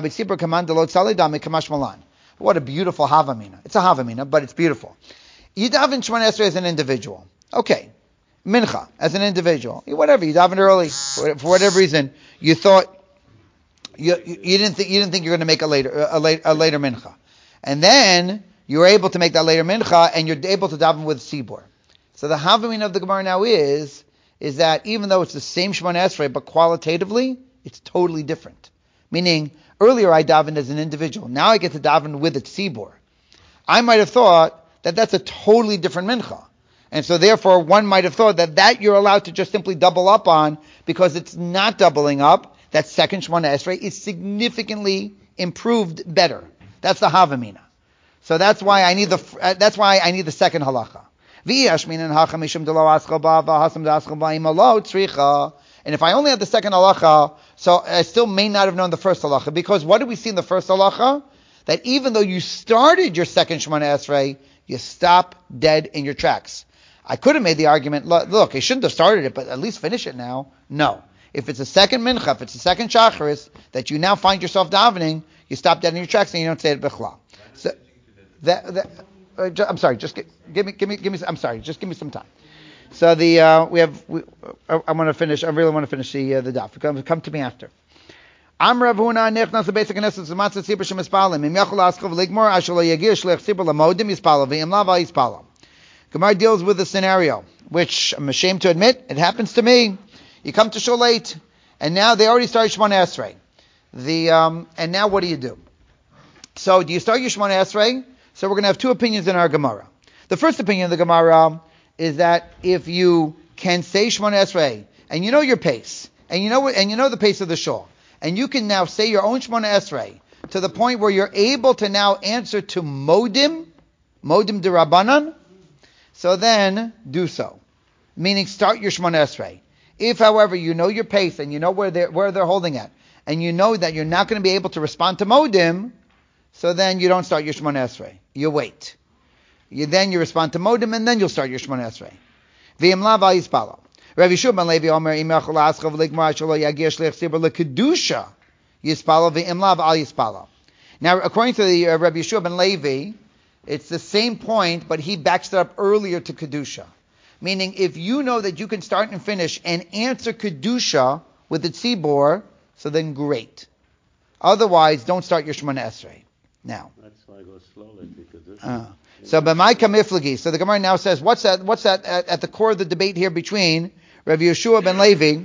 a beautiful havamina. It's a havamina, but it's beautiful. You daven Shemona Esrei as an individual. Okay. Mincha, as an individual. Whatever, you davened early. For, for whatever reason, you thought, you, you, you didn't think, you didn't think you were going to make a later, a, late, a later mincha. And then, you were able to make that later mincha, and you're able to daven with tzibor. So the havamina of the Gemara now is, is that even though it's the same Shemona Esrei, but qualitatively, it's totally different. Meaning, earlier I davened as an individual. Now I get to daven with a tzibor. I might have thought that that's a totally different mincha. And so therefore, one might have thought that that you're allowed to just simply double up on, because it's not doubling up. That second Shemona Esrei is significantly improved better. That's the havamina. So that's why I need the, uh, that's why I need the second halacha. And if I only had the second halacha, so I still may not have known the first halacha, because what did we see in the first halacha? That even though you started your second Shemona Esrei, you stop dead in your tracks. I could have made the argument, look, I shouldn't have started it, but at least finish it now. No. If it's a second mincha, if it's a second shacharis, that you now find yourself davening, you stop dead in your tracks and you don't say it b'chla. So, that, that, uh, ju- I'm sorry, just give, give me, give me, give me, I'm sorry, just give me some time. So the, uh, we have, we, I, I want to finish, I really want to finish the, uh, the daf. Come, come to me after. Am Rav Huna nechnas lebeit haKnesset z'matzah tzibur shemispalim im yachol askov ligmor asher lo yagir shlech tzibur lamodim yispalav v'im lav yispalav. Gemara deals with a scenario, which I'm ashamed to admit, it happens to me. You come to shul late, and now they already started Shemona Esrei. The, um, and now what do you do? So do you start your Shemona Esrei? So we're going to have two opinions in our Gemara. The first opinion of the Gemara is that if you can say Shemona Esrei, and you know your pace, and you know, and you know the pace of the shul, and you can now say your own Shemona Esrei to the point where you're able to now answer to Modim, Modim D'Rabbanan, so then do so. Meaning start your Shemona Esrei. If, however, you know your pace and you know where they're, where they're holding at, and you know that you're not going to be able to respond to Modim, so then you don't start your Shemona Esrei. You wait. You then you respond to Modim, and then you'll start your Shemona Esrei. V'im lav al yispalo. Rav Yeshua ben Levi Omer im yachol aschov ligmar shelo yagir shlich tzibur lekedusha yispalo v'im lav al yispalo. Now, according to the uh, Rav Yeshua ben Levi, it's the same point, but he backs it up earlier to kedusha. Meaning, if you know that you can start and finish and answer kedusha with the tzibor, so then great. Otherwise, don't start your Shemona Esrei. Now. That's why I go slowly because. Uh, so, b'mai kamiflagi. So the Gemara now says, what's that? What's that at, at the core of the debate here between Rav Yeshua ben Levi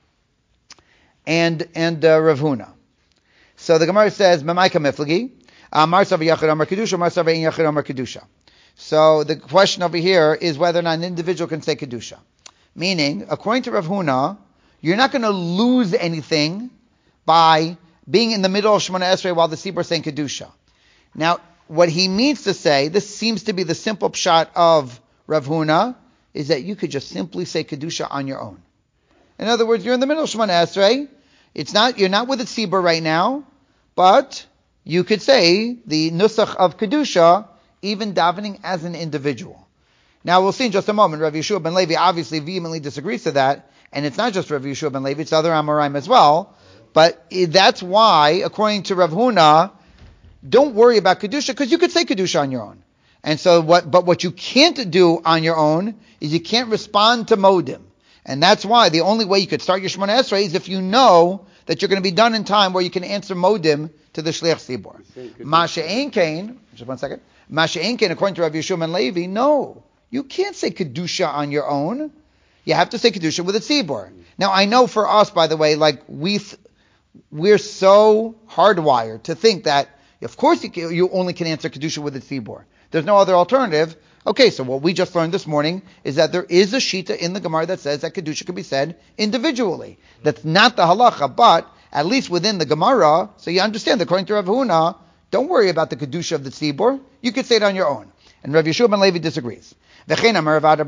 and and uh, Rav Huna? So the Gemara says, b'mai kamiflagi. Marsav yachid amar kedusha, marsav ein yachid amar kedusha. So the question over here is whether or not an individual can say kedusha. Meaning, according to Rav Huna, you're not going to lose anything by being in the middle of Shemona Esrei while the tzibur is saying kedusha. Now, what he means to say, this seems to be the simple pshat of Rav Huna, is that you could just simply say kedusha on your own. In other words, you're in the middle of Shemona Esrei. It's not, you're not with the tzibur right now, but you could say the nusach of kedusha, even davening as an individual. Now we'll see in just a moment. Rav Yeshua ben Levi obviously vehemently disagrees to that, and it's not just Rav Yeshua ben Levi; it's other Amoraim as well. But that's why, according to Rav Huna, don't worry about kedusha because you could say kedusha on your own. And so, what? But what you can't do on your own is you can't respond to modim, and that's why the only way you could start your Shemona Esrei is if you know that you're going to be done in time where you can answer modim to the shliach tzibor. Masha ein kain, just one second. Masha ein kain, according to Rav Yeshua ben Levi, no, you can't say kedusha on your own. You have to say kedusha with a tzibor. Now I know for us, by the way, like we th- we're so hardwired to think that of course you, can, you only can answer kedusha with a tzibor. There's no other alternative. Okay, so what we just learned this morning is that there is a shita in the Gemara that says that kedusha can be said individually. That's not the halacha, but at least within the Gemara, so you understand, according to Rav Huna, don't worry about the kedusha of the tzibor. You could say it on your own. And Rav Yeshua ben Levi disagrees. So, and, and Rav Ada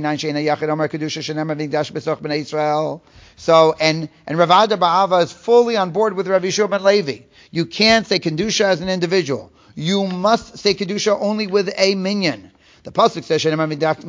Ba'ava is fully on board with Rav Yeshua ben Levi. You can't say kedusha as an individual. You must say kedusha only with a minyan. The pasuk says, "A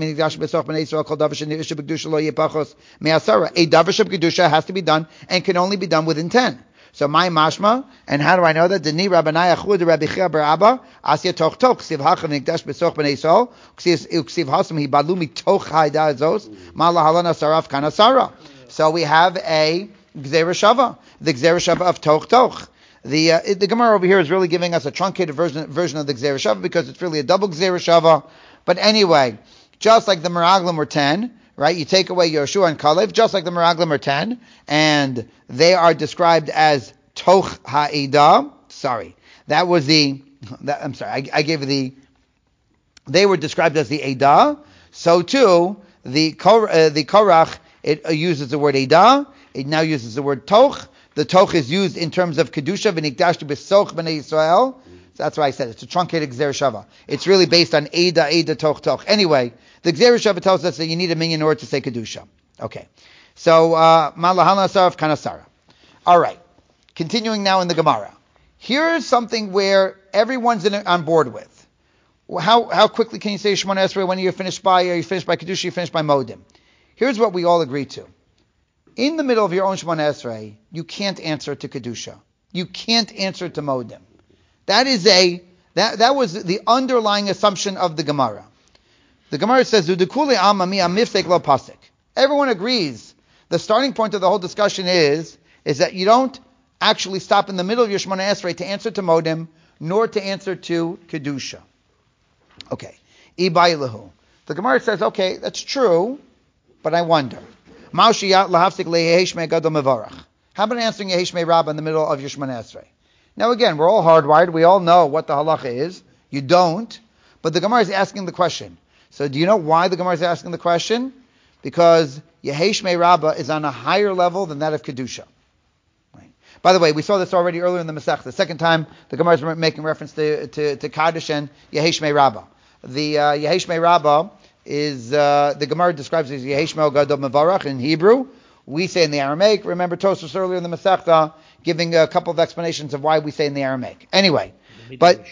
davar kedusha has to be done and can only be done within ten." So my mashma, and how do I know that? Deni Rabbanai Achud Rabbi Chia bar Abba Asya Toch Toch Ksiv Hachav Nikdash Besoch Bnei Yisrael Ksiv Hasam Hi Balu Mitoch Haida Zos Mala Halana Saraf Kana Sara. So we have a Gzera Shava, the Gzera Shava of Toch Toch. The uh, the Gemara over here is really giving us a truncated version version of the Gzera Shava because it's really a double Gzera Shava. But anyway, just like the Meraglim were ten, right? You take away Yoshua and Kalev, just like the Meraglim are ten, and they are described as Toch Ha'ida. Sorry, that was the. That, I'm sorry, I, I gave the. They were described as the Eidah. So too, the Kor, uh, the Korach, it uh, uses the word Eidah. It now uses the word Toch. The Toch is used in terms of Kedusha v'nikdashtu b'soch b'nei Yisrael. So that's why I said it's a truncated Gzer Shava. It's really based on Eida, Eida, Toch, Toch. Anyway, the Gzer Shava tells us that you need a minyan in order to say Kedusha. Okay. So, Malahala Saraf Kanasara. Alright. Continuing now in the Gemara. Here's something where everyone's in, on board with. How how quickly can you say Shemona Esrei when you're finished by, or you finished by Kedusha, you finished by Modim? Here's what we all agree to. In the middle of your own Shemona Esrei, you can't answer to Kedusha. You can't answer to Modim. That is a that that was the underlying assumption of the Gemara. The Gemara says, "Udekuli amami amifsek lo pasik." Everyone agrees. The starting point of the whole discussion is is that you don't actually stop in the middle of your Shemona Esrei to answer to Modim, nor to answer to Kedusha. Okay, Ibailahu. The Gemara says, okay, that's true, but I wonder. How about answering Yeheshmei Rabbah in the middle of your Shemona Esrei? Now again, we're all hardwired. We all know what the halacha is. You don't. But the Gemara is asking the question. So do you know why the Gemara is asking the question? Because Yeheshmei Rabbah is on a higher level than that of Kedusha. Right. By the way, we saw this already earlier in the Masech. The second time the Gemara is making reference to, to, to Kaddish and Yeheshmei Rabbah. The uh, Yeheshmei Rabbah is, uh, the Gemara describes as Yeheshmei Gadol Mevarach in Hebrew. We say in the Aramaic. Remember Tosfos earlier in the Masechta giving a couple of explanations of why we say in the Aramaic. Anyway, but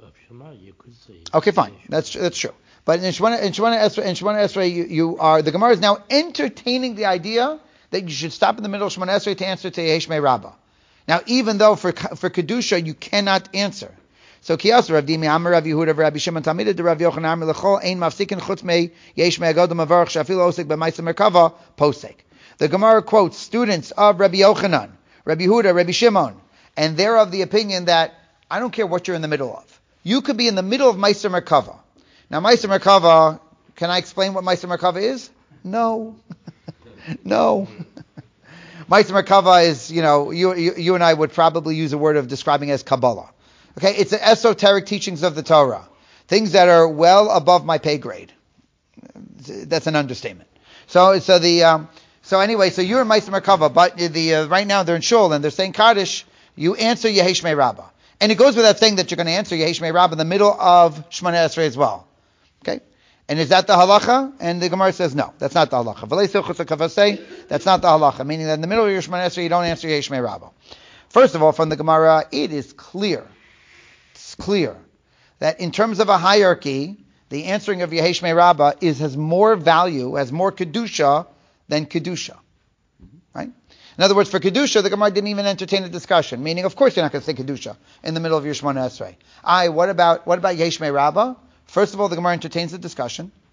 okay, fine, that's that's true. But in Shemona in Shemona Esrei, in Shemona Esrei, you, you are the Gemara is now entertaining the idea that you should stop in the middle of Shemona Esrei to answer to Yeheshmei Rabbah. Now, even though for for Kedusha you cannot answer. So Kiyas Rav Dimi Amar Rav Yehuda Rabbi Shimon Talmidei Rav Yochanan Amar Lechol Ein Mafsikin Chutz Mei Yeheshmei Agadol Mavarach Shafil Osek B'Maisa Merkava Posek. The Gemara quotes students of Rabbi Yochanan, Rabbi Yehuda, Rabbi Shimon, and they're of the opinion that I don't care what you're in the middle of. You could be in the middle of Meiser Merkava. Now, Meiser Merkava, can I explain what Meiser Merkava is? No. no. Meiser Merkava is, you know, you, you you and I would probably use a word of describing as Kabbalah. Okay, it's the esoteric teachings of the Torah. Things that are well above my pay grade. That's an understatement. So, so the... Um, So anyway, so you're in Meiser Merkava, but the uh, right now they're in Shul and they're saying Kaddish. You answer Yeheshmei Rabbah, and it goes without saying that you're going to answer Yeheshmei Rabbah in the middle of Shemona Esrei as well. Okay, and is that the halacha? And the Gemara says no, that's not the halacha. That's not the halacha, meaning that in the middle of your Shemona Esrei you don't answer Yeheshmei Rabbah. First of all, from the Gemara, it is clear, it's clear that in terms of a hierarchy, the answering of Yeheshmei Rabbah is has more value, has more kedusha than Kedusha. Right? In other words, for Kedusha, the Gemara didn't even entertain a discussion, meaning, of course, you're not going to say Kedusha in the middle of your Shemona Esrei. I, what about, what about Yeheshmei Rabbah? First of all, the Gemara entertains the discussion,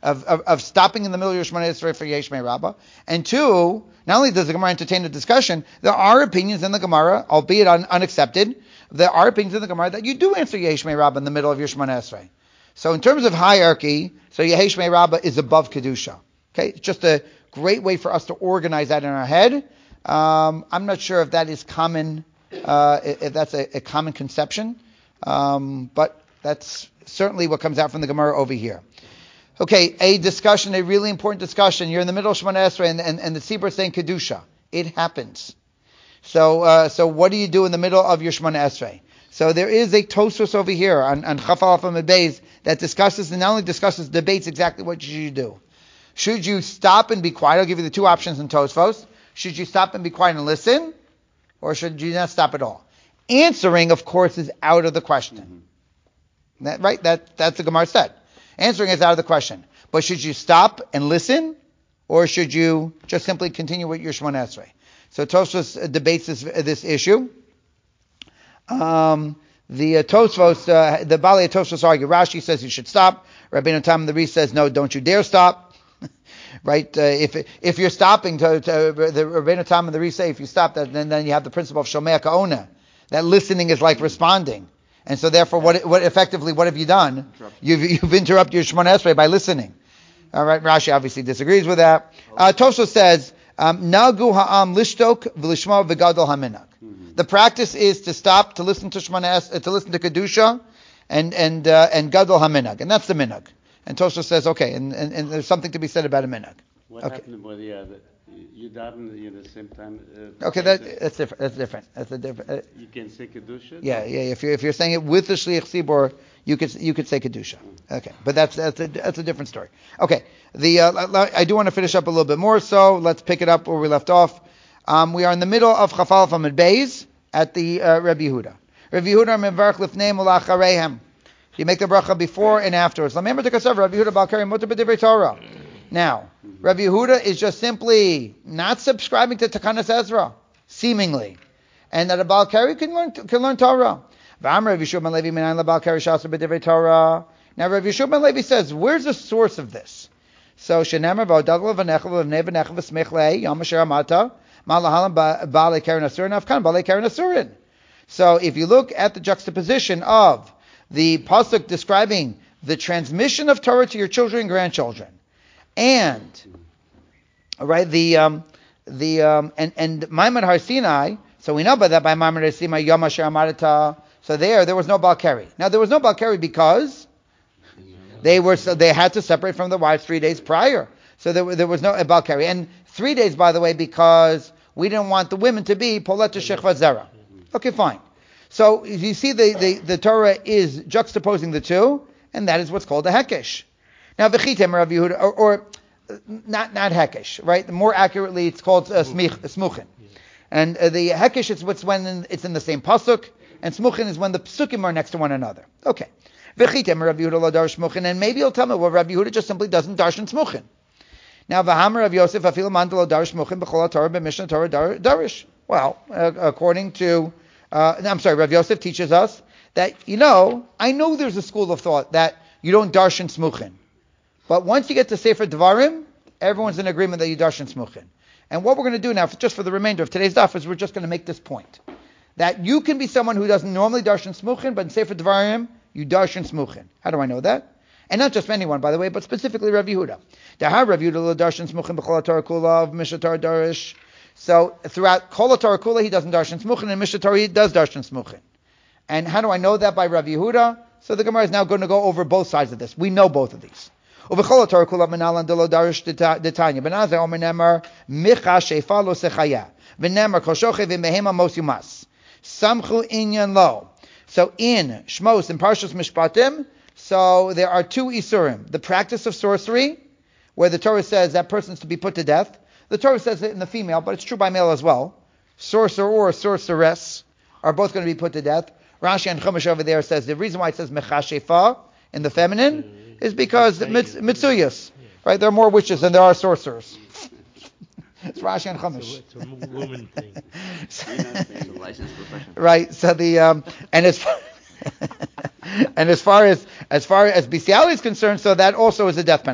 of, of, of stopping in the middle of your Shemona Esrei for Yesh Rabbah. And two, not only does the Gemara entertain a discussion, there are opinions in the Gemara, albeit un, unaccepted, there are opinions in the Gemara that you do answer Yesh Rabbah in the middle of your Shemona Esrei. So in terms of hierarchy, so Yesh Rabbah is above Kedusha. Okay, it's just a great way for us to organize that in our head. Um, I'm not sure if that is common, uh, if that's a, a common conception, um, but that's certainly what comes out from the Gemara over here. Okay, a discussion, a really important discussion. You're in the middle of Shemona Esrei, and, and, and the Tzibur is saying Kedusha. It happens. So, uh, so what do you do in the middle of your Shemona Esrei? So there is a Tosfos over here on, on Chaf Aleph Amud Beis that discusses, and not only discusses, debates exactly what you should do. Should you stop and be quiet? I'll give you the two options in Tosfos. Should you stop and be quiet and listen? Or should you not stop at all? Answering, of course, is out of the question. Mm-hmm. That, right? That, that's the Gemara said. Answering is out of the question. But should you stop and listen? Or should you just simply continue with your Shemona Esrei? So Tosfos debates this, this issue. Um, the uh, Tosfos, uh, the Bali Tosfos argue. Rashi says you should stop. Rabbeinu Tam the Ri says, no, don't you dare stop. Right? Uh, if if you're stopping, to, to the Rabbeinu Tam and the Ri say, if you stop, that, then then you have the principle of Shomea Ka'ona. That listening is like responding, and so therefore, what what effectively what have you done? You've you've interrupted your Shemona Esrei by listening. All right, Rashi obviously disagrees with that. Uh, Tosfos says, Nagu ha'am lishtok v'lishma v'gadol haminak. The practice is to stop to listen to Shemona Esrei, to listen to Kedusha, and and uh, and gadol haminag, and that's the minag. And Tosfos says, okay, and, and, and there's something to be said about a minhag. What okay. happened with the other? You daven at the same time. Uh, okay, that, that's different. That's different. That's a different. Uh, you can say kedusha. Yeah, yeah. If you're if you're saying it with the shliach tzibur, you could you could say kedusha. Okay, but that's that's a that's a different story. Okay, the uh, I do want to finish up a little bit more, so let's pick it up where we left off. Um, we are in the middle of Chaf Aleph Amud Beis at the uh, Rabbi Yehuda. Rabbi Yehuda mevarch lifnei ulachareihem. You make the bracha before and afterwards. Now, Rabbi Yehuda Torah. Now, Rabbi Yehuda is just simply not subscribing to Takanas Ezra, seemingly, and that a Baal Keri can learn can learn Torah. Now, Rabbi Yeshua ben Levi says, where's the source of this? So, Shenemar v'odagla v'nechel v'nei v'nechel v'smichlei yom asher amata malahalam ba'alei keren asurin afkan ba'alei keren asurin. So, if you look at the juxtaposition of the pasuk describing the transmission of Torah to your children and grandchildren, and right the um, the um, and and Maimon Har Sinai. So we know by that by Maimon Har Sinai Yom Asher Amarata. So there, there was no Baal Keri. Now there was no Baal Keri because they were so they had to separate from the wives three days prior. So there, there was no Baal Keri, and three days, by the way, because we didn't want the women to be Polet Shechva Zera. Okay, fine. So you see, the, the, the Torah is juxtaposing the two, and that is what's called a hekesh. Now, v'chitem Rav Yehuda, or, or not not hekesh, right? More accurately, it's called uh, smich, smuchin. And uh, the hekesh is what's when in, it's in the same pasuk, and smuchin is when the psukim are next to one another. Okay. V'chitem Rav Yehuda lo dar smuchin, and maybe you'll tell me, well, Rav Yehuda just simply doesn't darshan smuchin. Now, v'hamar Rav Yosef afil mandalo dar smuchin b'chol Torah b'mishnah Torah darish. Well, uh, according to Uh, I'm sorry, Rav Yosef teaches us that, you know, I know there's a school of thought that you don't darshan smuchin. But once you get to Sefer Dvarim, everyone's in agreement that you darshan smuchin. And what we're going to do now, just for the remainder of today's daf, is we're just going to make this point. That you can be someone who doesn't normally darshan smuchin, but in Sefer Dvarim, you darshan smuchin. How do I know that? And not just anyone, by the way, but specifically Rav Yehuda. Dahar Rav Yehuda lo darshan smuchin b'chol Torah kula of Mishnah Torah darish. So throughout Kol Torah Kula, he doesn't darshan smuchin, and Mishnah Torah he does darshan smuchin. And how do I know that by Rav Yehuda? So the Gemara is now going to go over both sides of this. We know both of these. Uv'chol Torah Kula menalan delo darish detanya. Benazeh omer nemer micha shefa lo sechaya. V'nemer kol shochev v'mehema mos yumas. Samchu inyan lo. So in Shmos and Parshas Mishpatim, so there are two isurim: the practice of sorcery, where the Torah says that person's to be put to death. The Torah says it in the female, but it's true by male as well. Sorcerer or sorceress are both going to be put to death. Rashi and Chumash over there says the reason why it says mechashefa in the feminine is because mitz, mitzuyas, right? There are more witches than there are sorcerers. It's Rashi and Chumash. It's a, it's a woman thing. Right. So the um, and as far, and as far as as far as bestiality is concerned, so that also is a death penalty.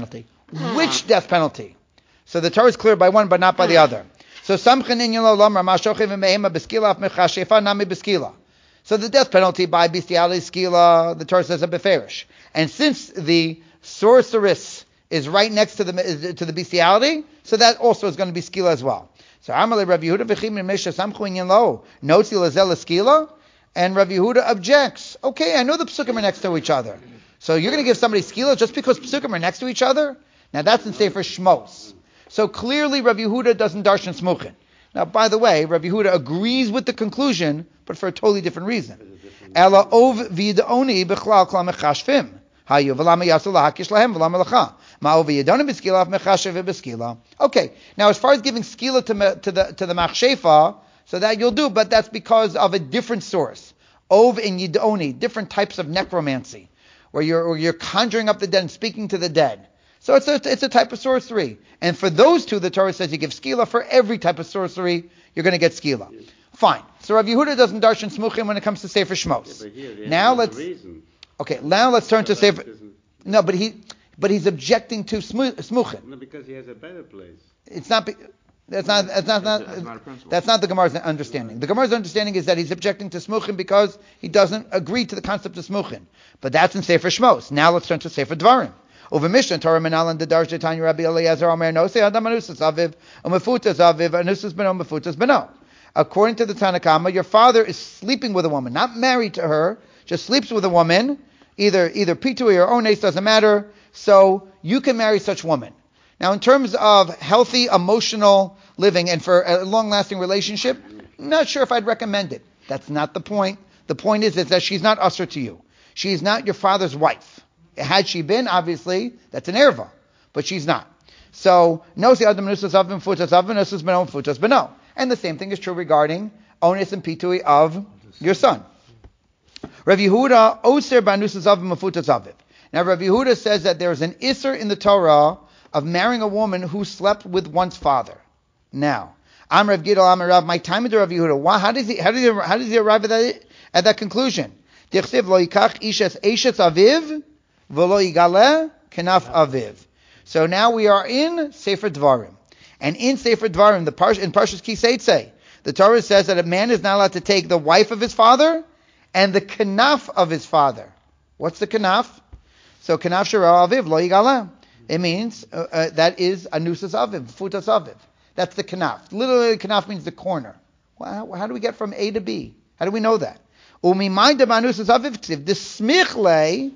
Which death penalty? So the Torah is clear by one, but not by the other. So Samchin in Yelo Lomar Mashochiv Me'ema Beskila Af Mechashefa Nami Beskila. So the death penalty by bestiality, skila, the Torah says a beferish. And since the sorceress is right next to the to the bestiality, so that also is going to be skila as well. So Amalei Rav Yehuda v'chim Misha Samchu in Yelo Notzi Lazel skila, and Rav Yehuda objects. Okay, I know the psukim are next to each other. So you're going to give somebody skila just because psukim are next to each other? Now that's in Sefer Shmos. So clearly Rav Yehuda doesn't darshan smuchin. Now, by the way, Rav Yehuda agrees with the conclusion, but for a totally different reason. Ela ov v'yidoni b'chlal kol mechashvim. Hayu v'lama yasu lahakish lahem v'lama lacha. Ma ov v'yidoni b'skila mechashev b'skila. Okay, now as far as giving skila to, me, to the to the machshefa, so that you'll do, but that's because of a different source. Ov and yidoni, different types of necromancy, where you're where you're conjuring up the dead and speaking to the dead. So it's a, it's a type of sorcery. And for those two, the Torah says you give skila. For every type of sorcery, you're going to get skila. Yes. Fine. So Rav Yehuda doesn't darshan smuchim when it comes to Sefer Shmos. Yeah, here, now let's okay. Now let's turn to Sefer. No, but he but he's objecting to smuchim. No, because he has a better place. It's not. That's not. That's not. not that's, not that's not the Gemara's understanding. The Gemara's understanding is that he's objecting to smuchim because he doesn't agree to the concept of smuchim. But that's in Sefer Shmos. Now let's turn to Sefer Dvarim. Over Mishnah, Torah Menalan, the Darsh Tanya Rabbi Eliezer Omer No Se Adam Anusas Aviv Umefutas Aviv Anusas Beno Mefutas Beno. According to the Tanakama, your father is sleeping with a woman, not married to her, just sleeps with a woman, either either pitui or ones, doesn't matter. So you can marry such woman. Now, in terms of healthy emotional living and for a long-lasting relationship, I'm not sure if I'd recommend it. That's not the point. The point is, is that she's not usher to you. She is not your father's wife. Had she been, obviously, that's an erva, but she's not. So, no se adam nusas avim futas avim nusas beno futas beno. And the same thing is true regarding ones and pitui of your son. Rav Yehuda oser banusas avim futas avim. Now, Rav Yehuda says that there is an isser in the Torah of marrying a woman who slept with one's father. Now, I'm Rav Gidol, I'm Rav. My time into Rav Yehuda. Why, how does he? How does he? How does he arrive at that? At that conclusion? Dichsiv lo yikach ishes eshes aviv. V'lo yigale kenaf aviv. So now we are in Sefer Dvarim, and in Sefer Dvarim, the Parsh, in Parshas Ki Seitzei, the Torah says that a man is not allowed to take the wife of his father and the kenaf of his father. What's the kenaf? So kenaf shera aviv lo yigale. It means uh, uh, that is anusas aviv, futas aviv. That's the kenaf. Literally, kenaf means the corner. Well, how, how do we get from A to B? How do we know that? Umi ma'ida anusas aviv ksiv desmichle.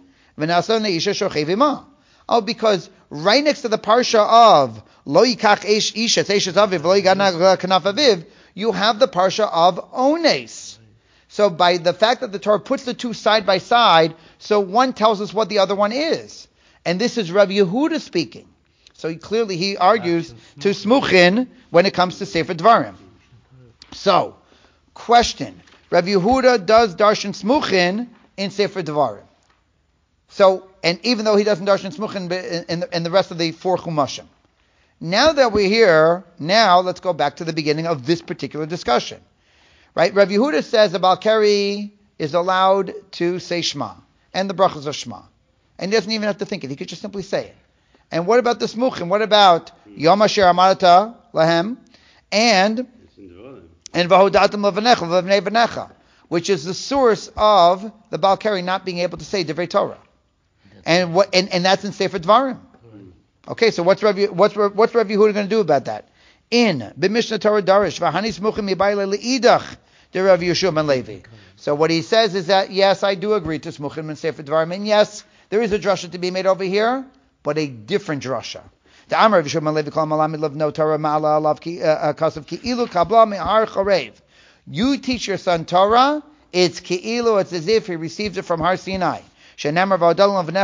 Oh, because right next to the parsha of Lo Yikach Isha Eishes Aviv Lo Yigana Kanaf Aviv, you have the parsha of Ones. So by the fact that the Torah puts the two side by side, so one tells us what the other one is, and this is Rav Yehuda speaking. So he, clearly he argues to Smuchin when it comes to Sefer Dvarim. So, question: Rav Yehuda does darshan Smuchin in Sefer Dvarim. So, and even though he doesn't darshan smuchin in, in, in the rest of the four chumashim. Now that we're here, now let's go back to the beginning of this particular discussion. Right? Rav Yehuda says the Balkari is allowed to say Shema, and the brachas of Shema. And he doesn't even have to think it, he could just simply say it. And what about the smuchin? What about Yom Asher Amarata Lahem, and and Vahodatim Levanecha, Levnei Vanecha, which is the source of the Balkari not being able to say Divrei Torah. And what and, and that's in Sefer Dvarim. Okay, so what's Rav what's what's Rav Yehuda going to do about that? In B'Mishnah Torah Darish v'Hani Smuchim Mibayle Leidach de Rav Yeshua ben Levi. So what he says is that yes, I do agree to Smuchim and Sefer Dvarim, and yes, there is a drasha to be made over here, but a different drasha. The Amar Rav Yeshua ben Levi Kol Malami Lov No Torah Ma'ala Alav Kasav Ki Ilu Kabla Me'ar Charev. You teach your son Torah, it's Ki'ilu, it's as if he received it from Har Sinai. Okay, so he,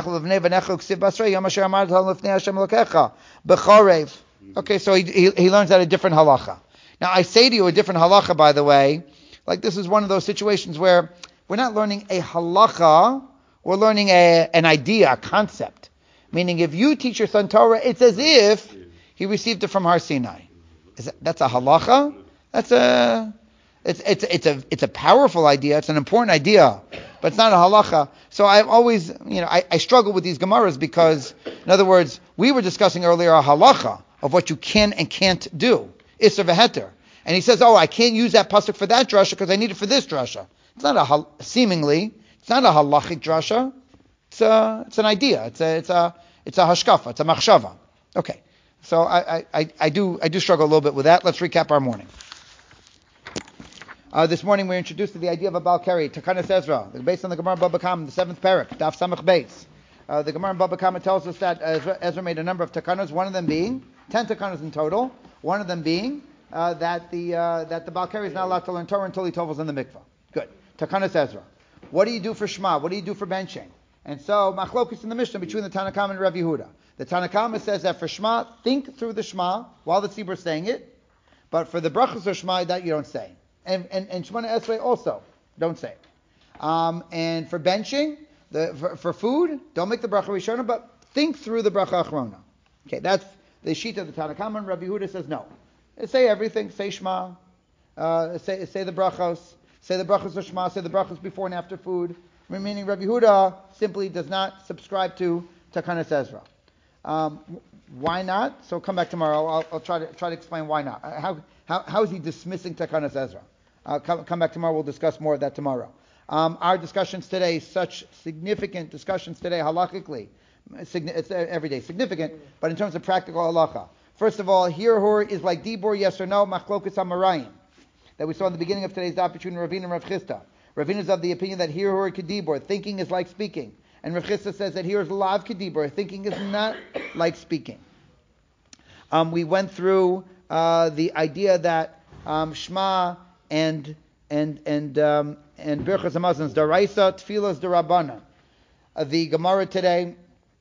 he he learns that a different halacha. Now I say to you a different halacha, by the way, like this is one of those situations where we're not learning a halacha, we're learning a, an idea, a concept. Meaning if you teach your son Torah, it's as if he received it from Har Sinai. Is that, that's a halacha? That's a... It's it's it's a it's a powerful idea. It's an important idea, but it's not a halacha. So I've always, you know, I, I struggle with these gemaras because, in other words, we were discussing earlier a halacha of what you can and can't do, isser v'heter, and he says, oh, I can't use that pasuk for that drasha because I need it for this drasha. It's not a hal- seemingly, it's not a halachic drasha. It's a it's an idea. It's a it's a it's a hashkafa. It's a machshava. Okay, so I I, I do I do struggle a little bit with that. Let's recap our morning. Uh, this morning we were introduced to the idea of a Balkari, Takanas Ezra, based on the Gemara Baba Kama, the seventh parak, Daf Samach Beis. Uh, the Gemara Baba Kama tells us that Ezra, Ezra made a number of Takanas, one of them being, ten Takanas in total, one of them being uh, that the uh, that the Balkari is not allowed to learn Torah until he tovels in the mikvah. Good. Takanas Ezra. What do you do for Shema? What do you do for benching? And so, machlokes in the Mishnah between the Tanna Kama and Rav Yehuda. The Tanna Kama says that for Shema, think through the Shema while the tzibur is saying it, but for the brachos of Shema, that you don't say. And, and, and Shemona Esrei also, don't say. Um, and for benching, the, for, for food, don't make the bracha rishona, but think through the bracha achrona. Okay, that's the sheet of the Tanna Kama. Rabbi Yehuda says no. Say everything. Say Shema. Uh, say say the brachos. Say the brachos of Shema. Say the brachos before and after food. Meaning Rabbi Yehuda simply does not subscribe to Takanas Ezra. Um, why not? So come back tomorrow. I'll, I'll try to try to explain why not. How how how is he dismissing Takanas Ezra? Uh, come, come back tomorrow. We'll discuss more of that tomorrow. Um, our discussions today, such significant discussions today, halachically, it's every day significant, but in terms of practical halacha. First of all, hirhur is like dibur, yes or no, machlokas amarayim, that we saw in the beginning of today's daf between Ravina and Rav Chisda. Ravina is of the opinion that hirhur kedibur, thinking is like speaking, and Rav Chisda says that here is lav kedibur, thinking is not like speaking. Um, we went through uh, the idea that um, Shema and and and um, and Birchas Hamazon's Daraisa, Tfilas Darabana. Uh, the Gemara today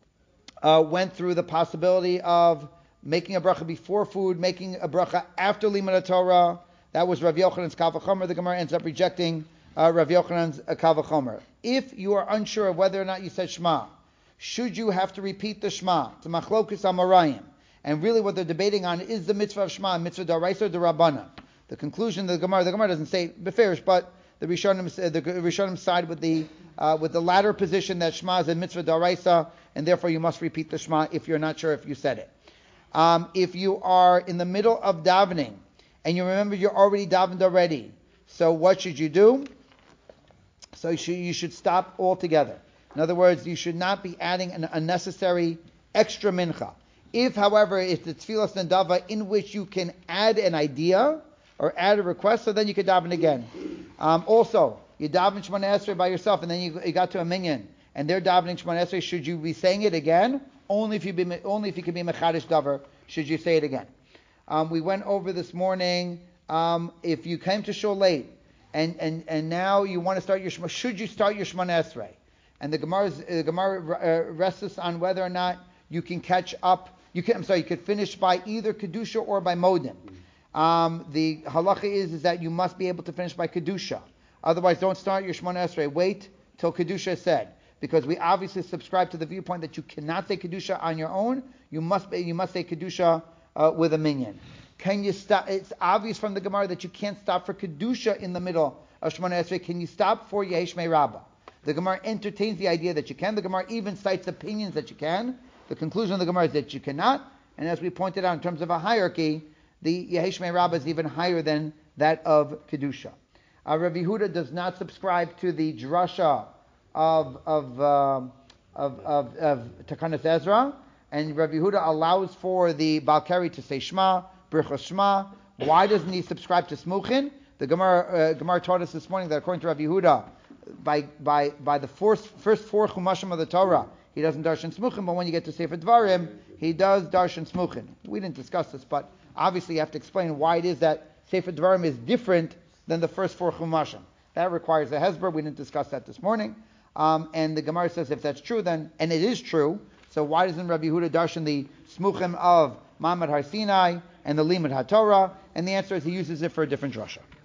uh, went through the possibility of making a bracha before food, making a bracha after Limud Torah. That was Rav Yochanan's Kal V'chomer. The Gemara ends up rejecting uh, Rav Yochanan's uh, Kal V'chomer. If you are unsure of whether or not you said Shema, should you have to repeat the Shema? It's a machlokus amarayim. And really what they're debating on is the mitzvah of Shema, mitzvah Daraisa or Darabana. The conclusion of the Gemara, the Gemara doesn't say beferish, but the Rishonim, the Rishonim side with the uh, with the latter position that Shema is a mitzvah daraisa, and therefore you must repeat the Shema if you're not sure if you said it. Um, if you are in the middle of davening and you remember you're already davened already, so what should you do? So you should, you should stop altogether. In other words, you should not be adding an unnecessary extra mincha. If, however, it's the tfilas nandava in which you can add an idea or add a request, so then you could daven again. Um, also, you daven Shemona Esrei by yourself, and then you, you got to a minyan, and they're davening Shemona Esrei. Should you be saying it again? Only if you be only if you can be mechadish davar should you say it again. Um, we went over this morning. Um, if you came to shul late, and and and now you want to start your Shema, should you start your Shemona Esrei? And the Gemara uh, Gemara uh, rests on whether or not you can catch up. You can. I'm sorry. You could finish by either kedusha or by modin. Um, the halacha is, is that you must be able to finish by kedusha. Otherwise, don't start your Shemona Esrei. Wait till kedusha is said, because we obviously subscribe to the viewpoint that you cannot say kedusha on your own. You must be, you must say kedusha uh, with a minyan. Can you stop? It's obvious from the Gemara that you can't stop for kedusha in the middle of Shemona Esrei. Can you stop for Yehesh Me'Rabba? The Gemara entertains the idea that you can. The Gemara even cites opinions that you can. The conclusion of the Gemara is that you cannot. And as we pointed out in terms of a hierarchy, the Yehesh Me'Rabba is even higher than that of Kedusha. Uh, Rav Yehuda does not subscribe to the drasha of of um, of, of, of Takanas Ezra, and Rav Yehuda allows for the Balkari to say Shema, Birchos Shema. Why doesn't he subscribe to Smuchin? The Gemara uh, Gemara taught us this morning that according to Rav Yehuda, by by by the first first four Chumashim of the Torah, he doesn't darshan Smuchin, but when you get to Sefer Dvarim, he does darshan Smuchin. We didn't discuss this, but obviously you have to explain why it is that Sefer Dvarim is different than the first four Chumashim. That requires a Hezbollah. We didn't discuss that this morning. Um, and the Gemara says if that's true, then, and it is true, so why doesn't Rabbi Yehuda darshan the Smuchim of Ma'amad Har Sinai and the Limud HaTorah? And the answer is he uses it for a different drasha.